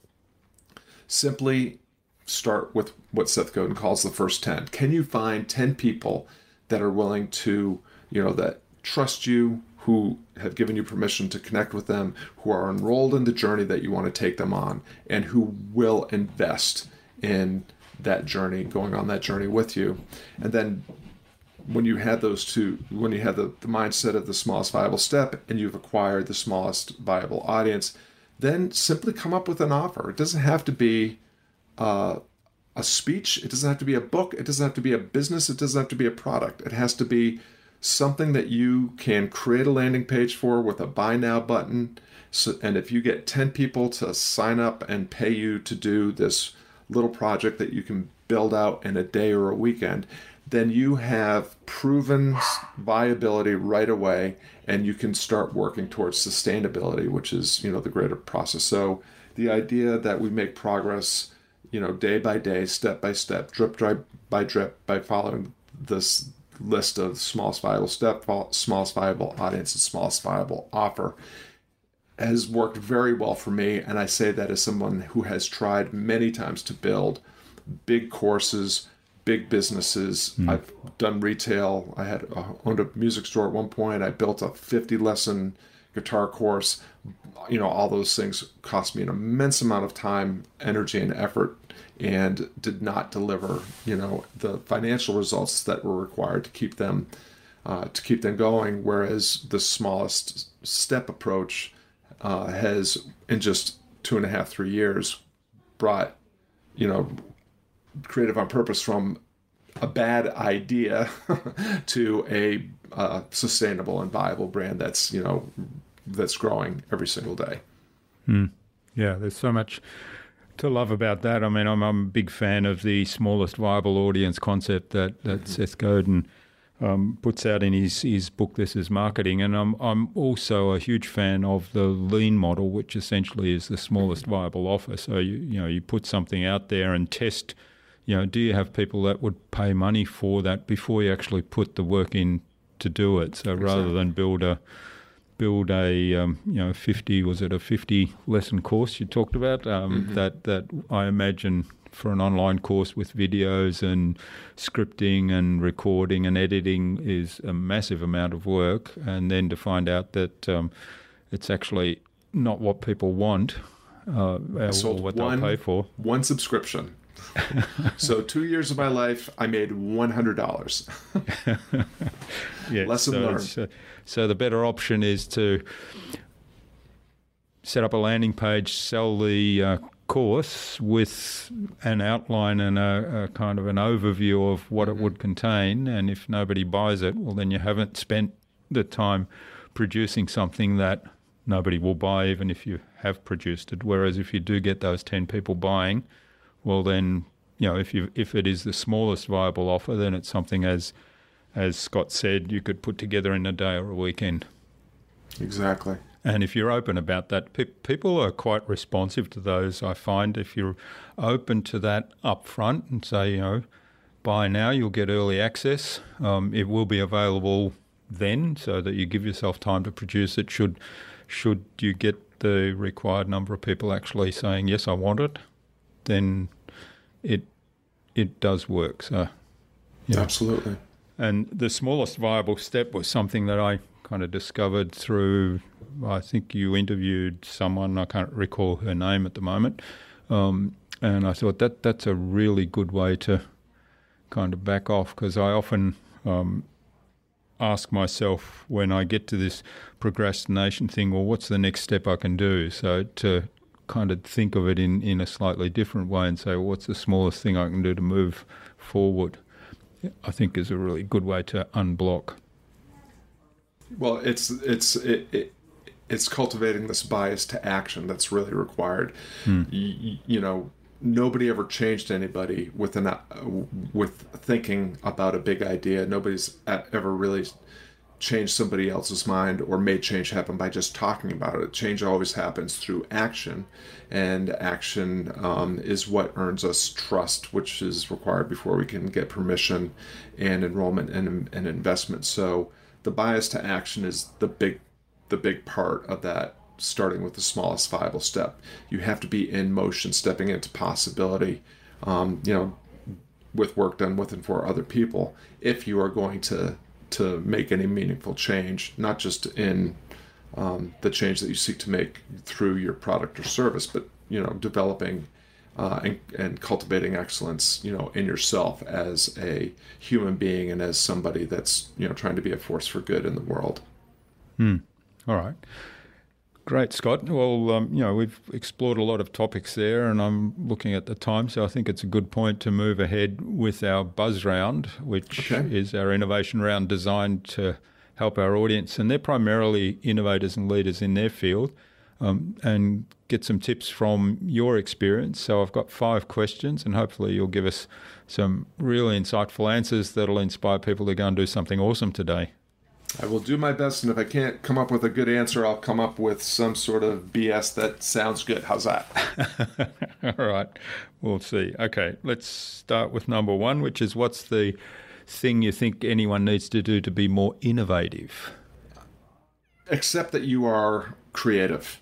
simply start with what Seth Godin calls the first 10. Can you find 10 people that are willing to, that trust you, who have given you permission to connect with them, who are enrolled in the journey that you want to take them on, and who will invest in that journey, going on that journey with you? And then when you have those two, when you have the mindset of the smallest viable step and you've acquired the smallest viable audience, then simply come up with an offer. It doesn't have to be a speech. It doesn't have to be a book. It doesn't have to be a business. It doesn't have to be a product. It has to be something that you can create a landing page for with a buy now button. So, and if you get 10 people to sign up and pay you to do this little project that you can build out in a day or a weekend, then you have proven viability right away, and you can start working towards sustainability, which is, the greater process. So the idea that we make progress, day by day, step by step, drip by drip, by following this list of smallest viable step, smallest viable audience, and smallest viable offer, has worked very well for me. And I say that as someone who has tried many times to build big courses, big businesses. I've done retail. I had owned a music store at one point. I built a 50-lesson guitar course. All those things cost me an immense amount of time, energy, and effort, and did not deliver, the financial results that were required to keep them going. Whereas the smallest step approach has, in just 2.5, 3 years, brought, Creative on Purpose from a bad idea to a sustainable and viable brand that's growing every single day. Yeah, there's so much to love about that. I mean, I'm a big fan of the smallest viable audience concept that Seth Godin puts out in his book, This Is Marketing. And I'm also a huge fan of the lean model, which essentially is the smallest viable offer. So you put something out there and test do you have people that would pay money for that before you actually put the work in to do it? So rather than build a 50 lesson course you talked about, that I imagine for an online course with videos and scripting and recording and editing is a massive amount of work, and then to find out that it's actually not what people want or what they'll pay for. One subscription. So 2 years of my life, I made $100. Yeah, lesson learned. So the better option is to set up a landing page, sell the course with an outline and a kind of an overview of what it would contain. And if nobody buys it, well, then you haven't spent the time producing something that nobody will buy, even if you have produced it. Whereas if you do get those 10 people buying, well, then, if it is the smallest viable offer, then it's something, as Scott said, you could put together in a day or a weekend. Exactly. And if you're open about that, people are quite responsive to those, I find. If you're open to that up front and say, buy now, you'll get early access. It will be available then, so that you give yourself time to produce it. Should you get the required number of people actually saying, yes, I want it, then it does work. So, yeah. Absolutely. And the smallest viable step was something that I kind of discovered through, I think you interviewed someone, I can't recall her name at the moment, and I thought that's a really good way to kind of back off, because I often ask myself when I get to this procrastination thing, well, what's the next step I can do? So to kind of think of it in a slightly different way and say, well, what's the smallest thing I can do to move forward, I think is a really good way to unblock. Well, it's cultivating this bias to action that's really required. Nobody ever changed anybody with thinking about a big idea. Nobody's ever really changed somebody else's mind or made change happen by just talking about it. Change always happens through action, and action is what earns us trust, which is required before we can get permission and enrollment and investment. So the bias to action is the big part of that, starting with the smallest viable step. You have to be in motion, stepping into possibility, with work done with and for other people, if you are going to make any meaningful change, not just in the change that you seek to make through your product or service, but developing and cultivating excellence, in yourself as a human being and as somebody that's trying to be a force for good in the world. All right. Great, Scott. Well, we've explored a lot of topics there, and I'm looking at the time, so I think it's a good point to move ahead with our buzz round, which is our innovation round designed to help our audience, and they're primarily innovators and leaders in their field, and get some tips from your experience. So I've got 5 questions, and hopefully you'll give us some really insightful answers that'll inspire people to go and do something awesome today. I will do my best, and if I can't come up with a good answer, I'll come up with some sort of BS that sounds good. How's that? All right. We'll see. Okay, let's start with number 1, which is, what's the thing you think anyone needs to do to be more innovative? Accept that you are creative.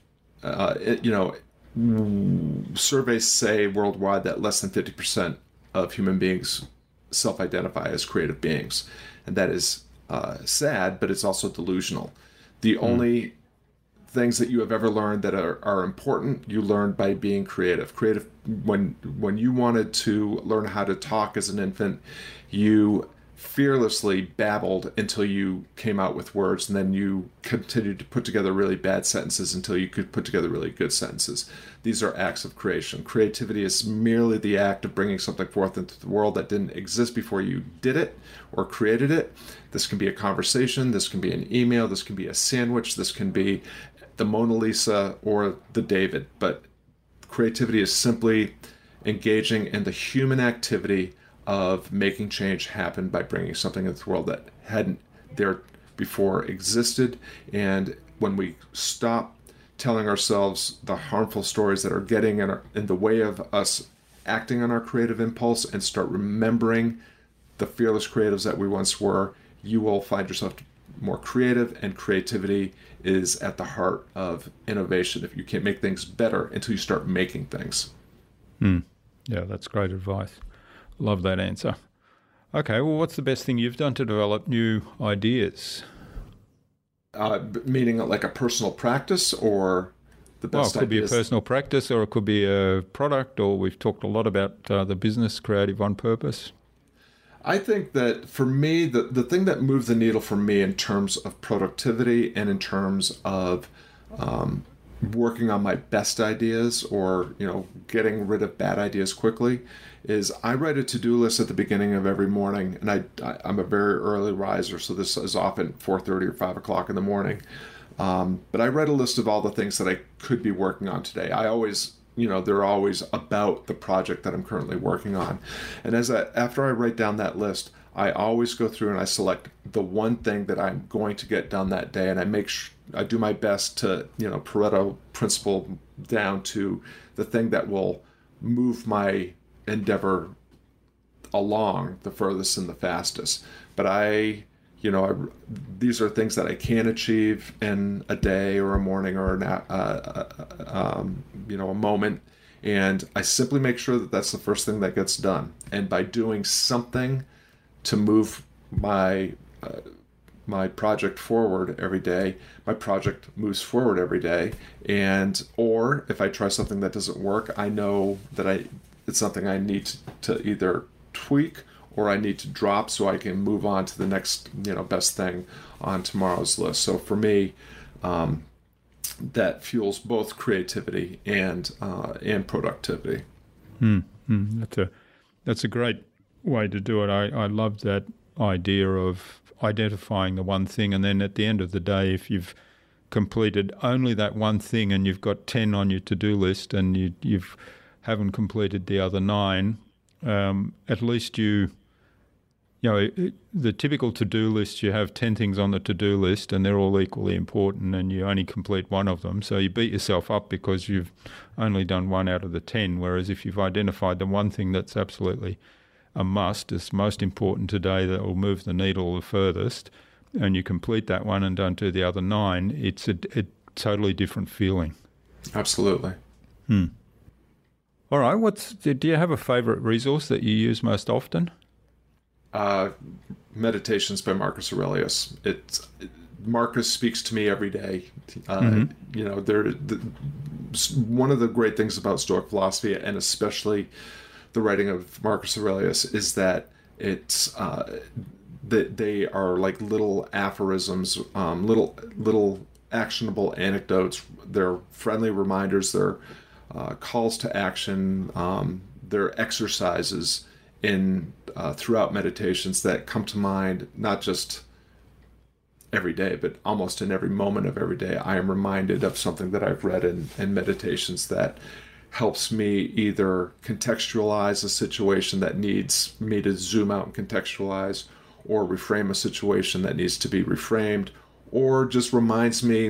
Surveys say worldwide that less than 50% of human beings self-identify as creative beings, and that is sad, but it's also delusional. The only things that you have ever learned that are important, you learned by being creative. When you wanted to learn how to talk as an infant, you fearlessly babbled until you came out with words, and then you continued to put together really bad sentences until you could put together really good sentences. These are acts of creation. Creativity is merely the act of bringing something forth into the world that didn't exist before you did it or created it. This can be a conversation, this can be an email, this can be a sandwich, this can be the Mona Lisa or the David. But creativity is simply engaging in the human activity of making change happen by bringing something into the world that hadn't there before existed. And when we stop telling ourselves the harmful stories that are getting in the way of us acting on our creative impulse and start remembering the fearless creatives that we once were, you will find yourself more creative, and creativity is at the heart of innovation. If you can't make things better until you start making things. Yeah, that's great advice. Love that answer. Okay, well, what's the best thing you've done to develop new ideas? Meaning like a personal practice or the best ideas? Well, it could be a personal practice, or it could be a product, or we've talked a lot about the business Creative on Purpose. I think that for me, the thing that moved the needle for me in terms of productivity and in terms of working on my best ideas, or getting rid of bad ideas quickly, is I write a to-do list at the beginning of every morning, and I'm a very early riser, so this is often 4:30 or 5 o'clock in the morning. But I write a list of all the things that I could be working on today. I always, they're always about the project that I'm currently working on. And after I write down that list, I always go through and I select the one thing that I'm going to get done that day, and I do my best to, Pareto principle down to the thing that will move my endeavor along the furthest and the fastest. But these are things that I can achieve in a day or a morning or a moment, and I simply make sure that that's the first thing that gets done. And by doing something to move my project forward every day, my project moves forward every day. Or if I try something that doesn't work, I know that it's something I need to either tweak or I need to drop so I can move on to the next, best thing on tomorrow's list. So for me, that fuels both creativity and productivity. That's a great way to do it. I love that idea of identifying the one thing, and then at the end of the day, if you've completed only that one thing and you've got 10 on your to-do list and you haven't completed the other 9, at least the typical to-do list, you have 10 things on the to-do list and they're all equally important and you only complete one of them. So you beat yourself up because you've only done 1 out of the 10. Whereas if you've identified the one thing that's absolutely a must, is most important today, that will move the needle the furthest, and you complete that one and don't do the other 9, it's a totally different feeling. Absolutely. All right. Do you have a favorite resource that you use most often? Meditations by Marcus Aurelius. Marcus speaks to me every day. One of the great things about Stoic philosophy, and especially the writing of Marcus Aurelius, is that that they are like little aphorisms, little actionable anecdotes. They're friendly reminders. They're calls to action. They're exercises throughout meditations that come to mind, not just every day, but almost in every moment of every day. I am reminded of something that I've read in meditations that helps me either contextualize a situation that needs me to zoom out and contextualize, or reframe a situation that needs to be reframed, or just reminds me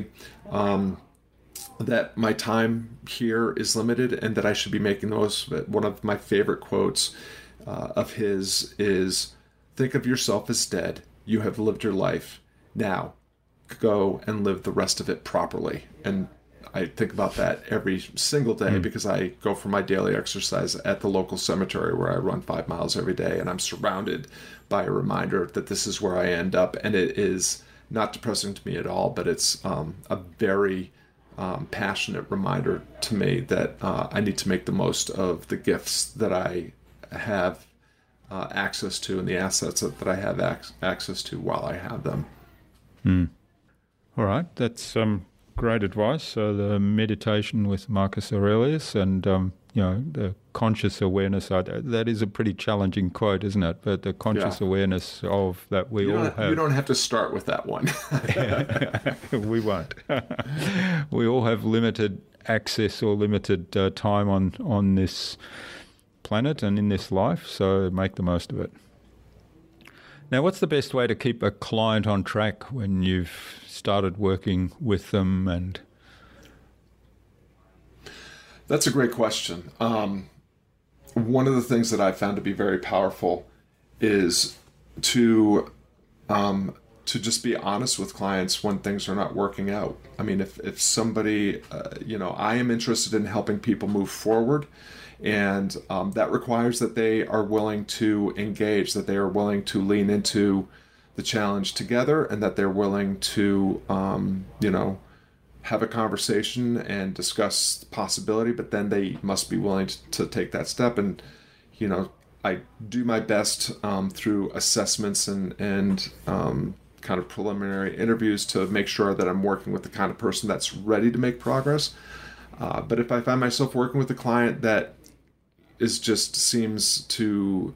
that my time here is limited and that I should be making the most of it. One of my favorite quotes of his is, "Think of yourself as dead. You have lived your life. Now go and live the rest of it properly." And I think about that every single day because I go for my daily exercise at the local cemetery where I run 5 miles every day, and I'm surrounded by a reminder that this is where I end up. And it is not depressing to me at all, but it's a very passionate reminder to me that I need to make the most of the gifts that I have access to and the assets that I have access to while I have them. All right, that's great advice. So the meditation with Marcus Aurelius and the conscious awareness, that is a pretty challenging quote, isn't it? But the conscious awareness of that we all have. You don't have to start with that one. We won't. We all have limited access or limited time on this planet and in this life, so make the most of it. Now, what's the best way to keep a client on track when you've started working with them? And that's a great question. one of the things that I found to be very powerful is to just be honest with clients when things are not working out. I mean, if somebody, I am interested in helping people move forward, and that requires that they are willing to engage, that they are willing to lean into the challenge together, and that they're willing to, have a conversation and discuss the possibility, but then they must be willing to take that step. And, I do my best through assessments and kind of preliminary interviews to make sure that I'm working with the kind of person that's ready to make progress. But if I find myself working with a client that seems to,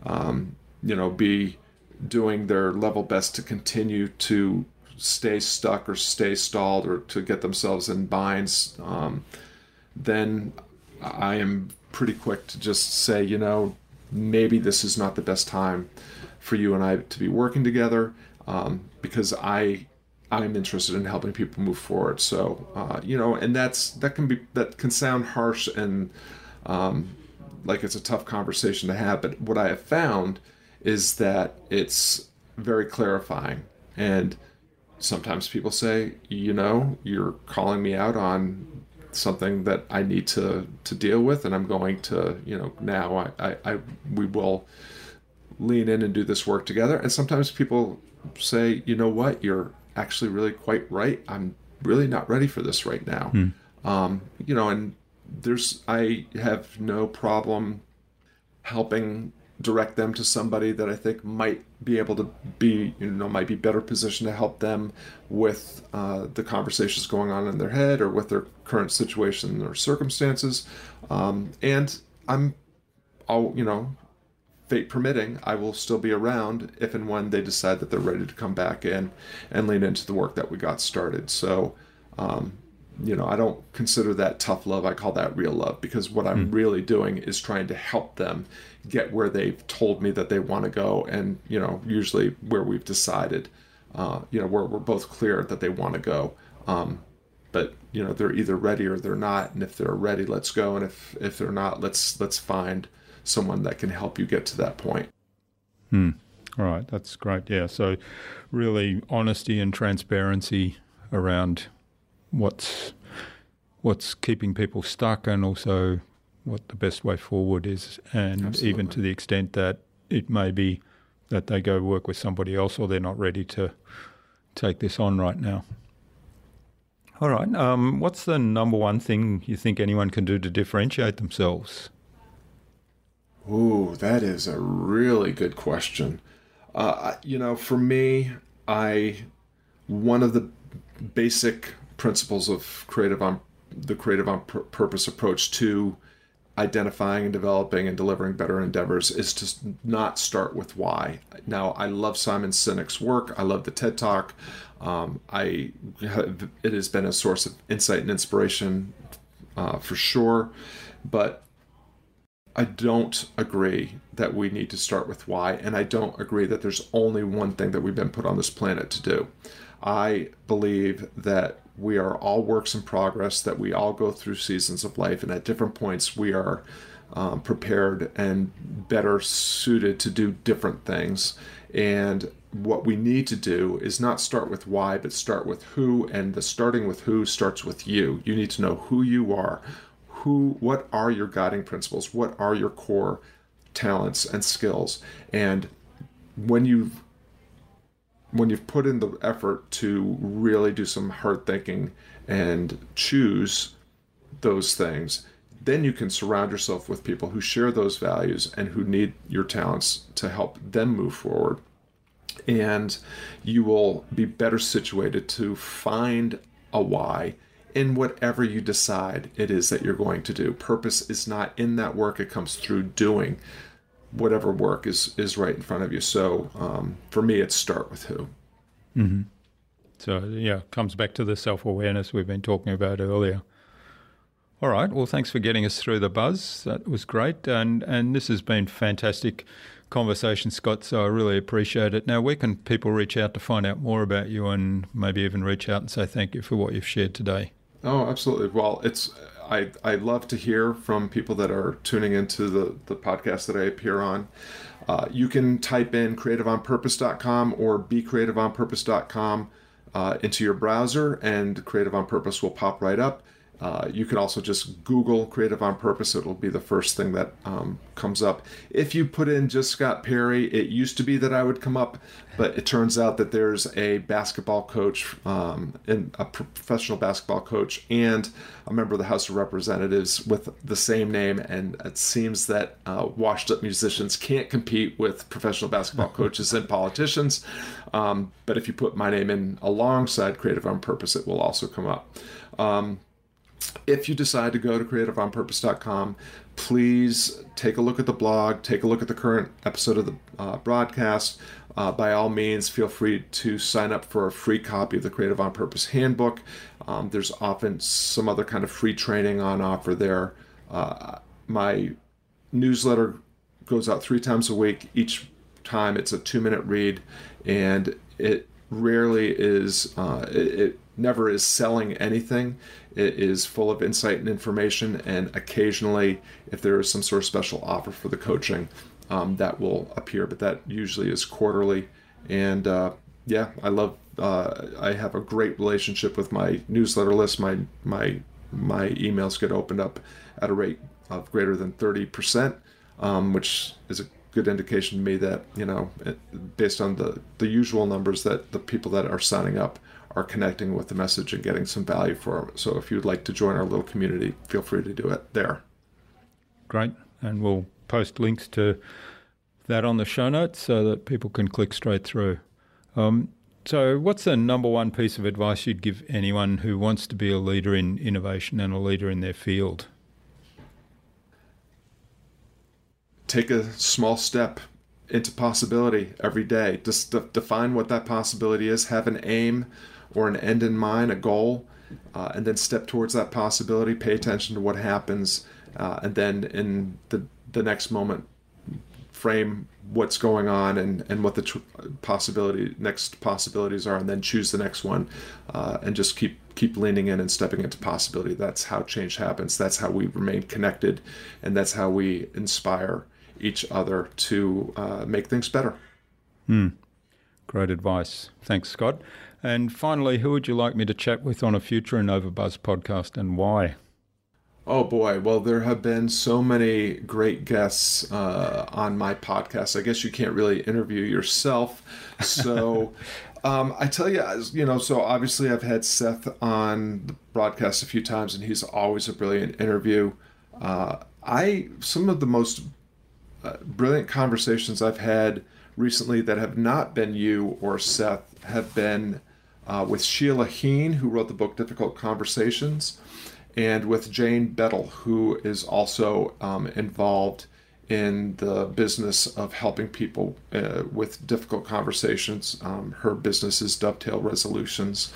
be doing their level best to continue to stay stuck or stay stalled or to get themselves in binds, then I am pretty quick to just say, maybe this is not the best time for you and I to be working together, because I'm interested in helping people move forward. So, and that can sound harsh and like it's a tough conversation to have. But what I have found is that it's very clarifying. And sometimes people say, you're calling me out on something that I need to deal with, and I'm going to, now we will lean in and do this work together. And sometimes people say, you know what, you're actually really quite right. I'm really not ready for this right now. And I have no problem helping direct them to somebody that I think might be able to be, might be better positioned to help them with the conversations going on in their head or with their current situation or circumstances. And fate permitting, I will still be around if and when they decide that they're ready to come back in and lean into the work that we got started. So, I don't consider that tough love. I call that real love, because what I'm really doing is trying to help them get where they've told me that they want to go, and, usually where we've decided, where we're both clear that they want to go. But, they're either ready or they're not. And if they're ready, let's go. And if they're not, let's find someone that can help you get to that point. All right. That's great. Yeah. So really honesty and transparency around what's keeping people stuck, and also what the best way forward is. And Absolutely. Even to the extent that it may be that they go work with somebody else, or they're not ready to take this on right now. All right. What's the number one thing you think anyone can do to differentiate themselves? Ooh, that is a really good question. For me, one of the basic principles of the creative on purpose approach to identifying and developing and delivering better endeavors is to not start with why. Now, I love Simon Sinek's work. I love the TED Talk. It has been a source of insight and inspiration for sure, but I don't agree that we need to start with why, and I don't agree that there's only one thing that we've been put on this planet to do. I believe that we are all works in progress, that we all go through seasons of life, and at different points we are prepared and better suited to do different things. And what we need to do is not start with why, but start with who, and the starting with who starts with you. You need to know who you are. What are your guiding principles? What are your core talents and skills? And when you've put in the effort to really do some hard thinking and choose those things, then you can surround yourself with people who share those values and who need your talents to help them move forward. And you will be better situated to find a why in whatever you decide it is that you're going to do. Purpose is not in that work. It comes through doing whatever work is right in front of you. So for me, it's start with who. Mm-hmm. So, yeah, comes back to the self-awareness we've been talking about earlier. All right. Well, thanks for getting us through the buzz. That was great. And this has been fantastic conversation, Scott, so I really appreciate it. Now, where can people reach out to find out more about you, and maybe even reach out and say thank you for what you've shared today? Oh, absolutely. Well, I love to hear from people that are tuning into the podcast that I appear on. You can type in creativeonpurpose.com or becreativeonpurpose.com into your browser, and Creative on Purpose will pop right up. You can also just Google Creative on Purpose. It'll be the first thing that comes up. If you put in just Scott Perry, it used to be that I would come up, but it turns out that there's a basketball coach, and a professional basketball coach, and a member of the House of Representatives with the same name. And it seems that washed up musicians can't compete with professional basketball coaches and politicians. But if you put my name in alongside Creative on Purpose, it will also come up. If you decide to go to creativeonpurpose.com, please take a look at the blog, take a look at the current episode of the broadcast. By all means, feel free to sign up for a free copy of the Creative on Purpose handbook. There's often some other kind of free training on offer there. My newsletter goes out 3 times a week. Each time it's a 2-minute read, and it rarely is, it never is selling anything. It is full of insight and information, and occasionally, if there is some sort of special offer for the coaching, that will appear, but that usually is quarterly. And yeah, I love, I have a great relationship with my newsletter list. My emails get opened up at a rate of greater than 30%, which is a good indication to me that, you know, based on the usual numbers, that the people that are signing up are connecting with the message and getting some value for it. So if you'd like to join our little community, feel free to do it there. Great. And we'll post links to that on the show notes so that people can click straight through. So what's the number one piece of advice you'd give anyone who wants to be a leader in innovation and a leader in their field? Take a small step into possibility every day. Just define what that possibility is, have an aim or an end in mind, a goal, and then step towards that possibility, pay attention to what happens, and then in the next moment, frame what's going on and what the next possibilities are, and then choose the next one, and just keep leaning in and stepping into possibility. That's how change happens. That's how we remain connected, and that's how we inspire each other to make things better. Great advice. Thanks, Scott. And finally, who would you like me to chat with on a future InnovaBuzz podcast, and why? Oh boy, well, there have been so many great guests on my podcast. I guess you can't really interview yourself. So I tell you, so obviously I've had Seth on the broadcast a few times, and he's always a brilliant interview. Some of the most brilliant conversations I've had recently that have not been you or Seth have been with Sheila Heen, who wrote the book Difficult Conversations, and with Jane Bettle, who is also involved in the business of helping people with difficult conversations. Her business is Dovetail Resolutions.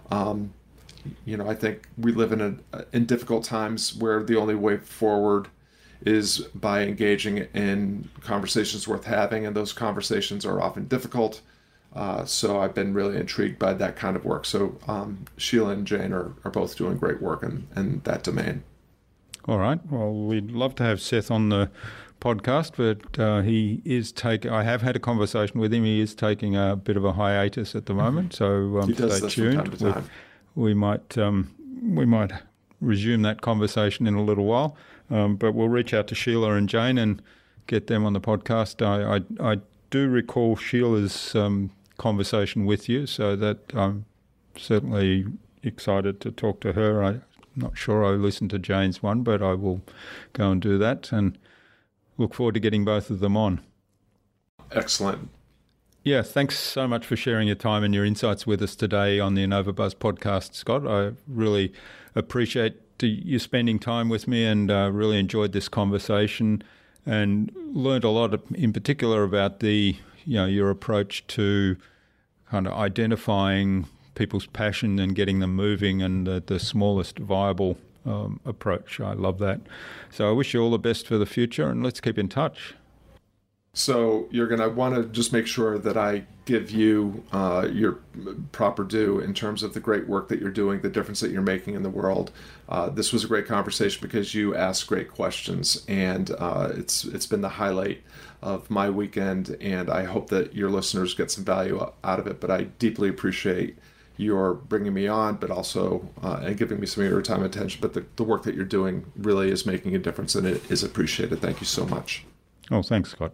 I think we live in difficult times where the only way forward is by engaging in conversations worth having, and those conversations are often difficult. So I've been really intrigued by that kind of work. So Sheila and Jane are both doing great work in that domain. All right. Well, we'd love to have Seth on the podcast, but he is I have had a conversation with him. He is taking a bit of a hiatus at the moment, so he does stay this tuned. From time to time. We might resume that conversation in a little while, but we'll reach out to Sheila and Jane and get them on the podcast. I do recall Sheila's conversation with you, so that I'm certainly excited to talk to her. I'm not sure I listened to Jane's one, but I will go and do that, and look forward to getting both of them on. Excellent. Yeah, thanks so much for sharing your time and your insights with us today on the InnovaBuzz podcast, Scott. I really appreciate you spending time with me, and really enjoyed this conversation and learned a lot in particular about your approach to kind of identifying people's passion and getting them moving, and the smallest viable approach. I love that. So I wish you all the best for the future, and let's keep in touch. So you're going to want to just make sure that I give you your proper due in terms of the great work that you're doing, the difference that you're making in the world. This was a great conversation because you asked great questions, and it's been the highlight of my weekend, and I hope that your listeners get some value out of it. But I deeply appreciate your bringing me on, but also and giving me some of your time and attention. But the work that you're doing really is making a difference, and it is appreciated. Thank you so much. Oh, thanks, Scott.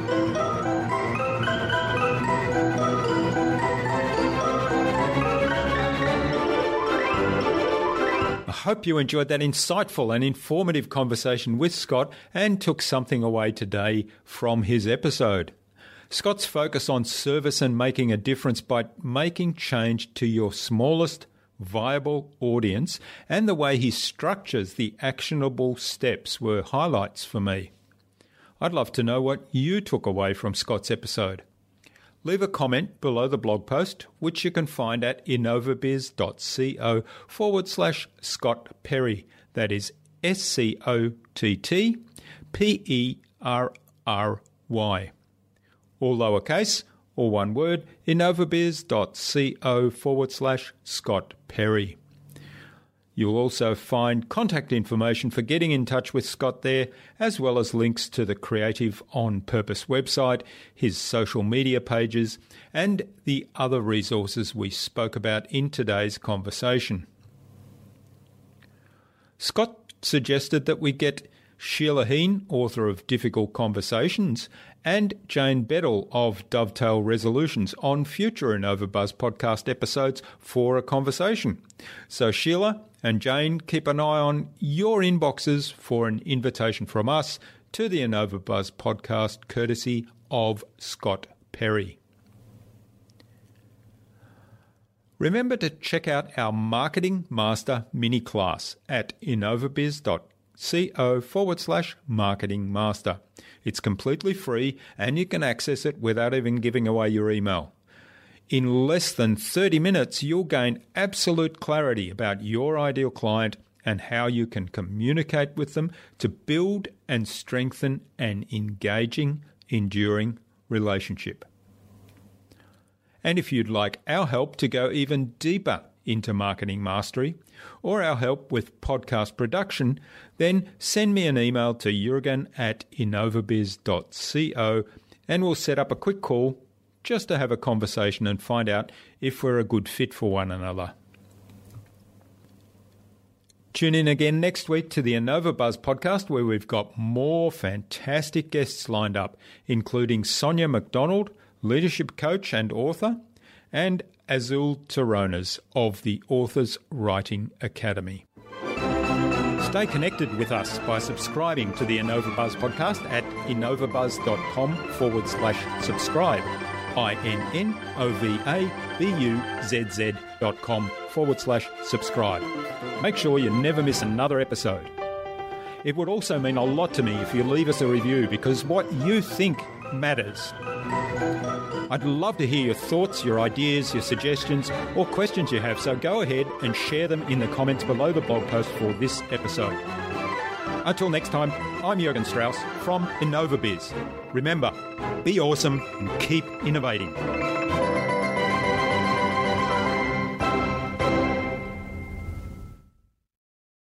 I hope you enjoyed that insightful and informative conversation with Scott and took something away today from his episode. Scott's focus on service and making a difference by making change to your smallest viable audience, and the way he structures the actionable steps were highlights for me. I'd love to know what you took away from Scott's episode. Leave a comment below the blog post, which you can find at innovabiz.co/Scott Perry. That is SCOTTPERRY. All lowercase, or one word, innovabiz.co/Scott Perry. You'll also find contact information for getting in touch with Scott there, as well as links to the Creative on Purpose website, his social media pages, and the other resources we spoke about in today's conversation. Scott suggested that we get Sheila Heen, author of Difficult Conversations, and Jane Beddle of Dovetail Resolutions on future InnovaBuzz podcast episodes for a conversation. So Sheila and Jane, keep an eye on your inboxes for an invitation from us to the InnovaBuzz podcast, courtesy of Scott Perry. Remember to check out our Marketing Master mini class at innovabiz.co/Marketing Master. It's completely free and you can access it without even giving away your email. In less than 30 minutes, you'll gain absolute clarity about your ideal client and how you can communicate with them to build and strengthen an engaging, enduring relationship. And if you'd like our help to go even deeper into marketing mastery, or our help with podcast production, then send me an email to jurgen@innovabiz.co and we'll set up a quick call just to have a conversation and find out if we're a good fit for one another. Tune in again next week to the InnovaBuzz podcast, where we've got more fantastic guests lined up, including Sonia McDonald, leadership coach and author, and Azul Taronas of the Authors Writing Academy. Stay connected with us by subscribing to the InnovaBuzz podcast at innovabuzz.com/subscribe. innovabuzz.com/subscribe. Make sure you never miss another episode. It would also mean a lot to me if you leave us a review, because what you think matters. I'd love to hear your thoughts, your ideas, your suggestions, or questions you have, so go ahead and share them in the comments below the blog post for this episode. Until next time, I'm Jurgen Strauss from InnovaBiz. Remember, be awesome and keep innovating.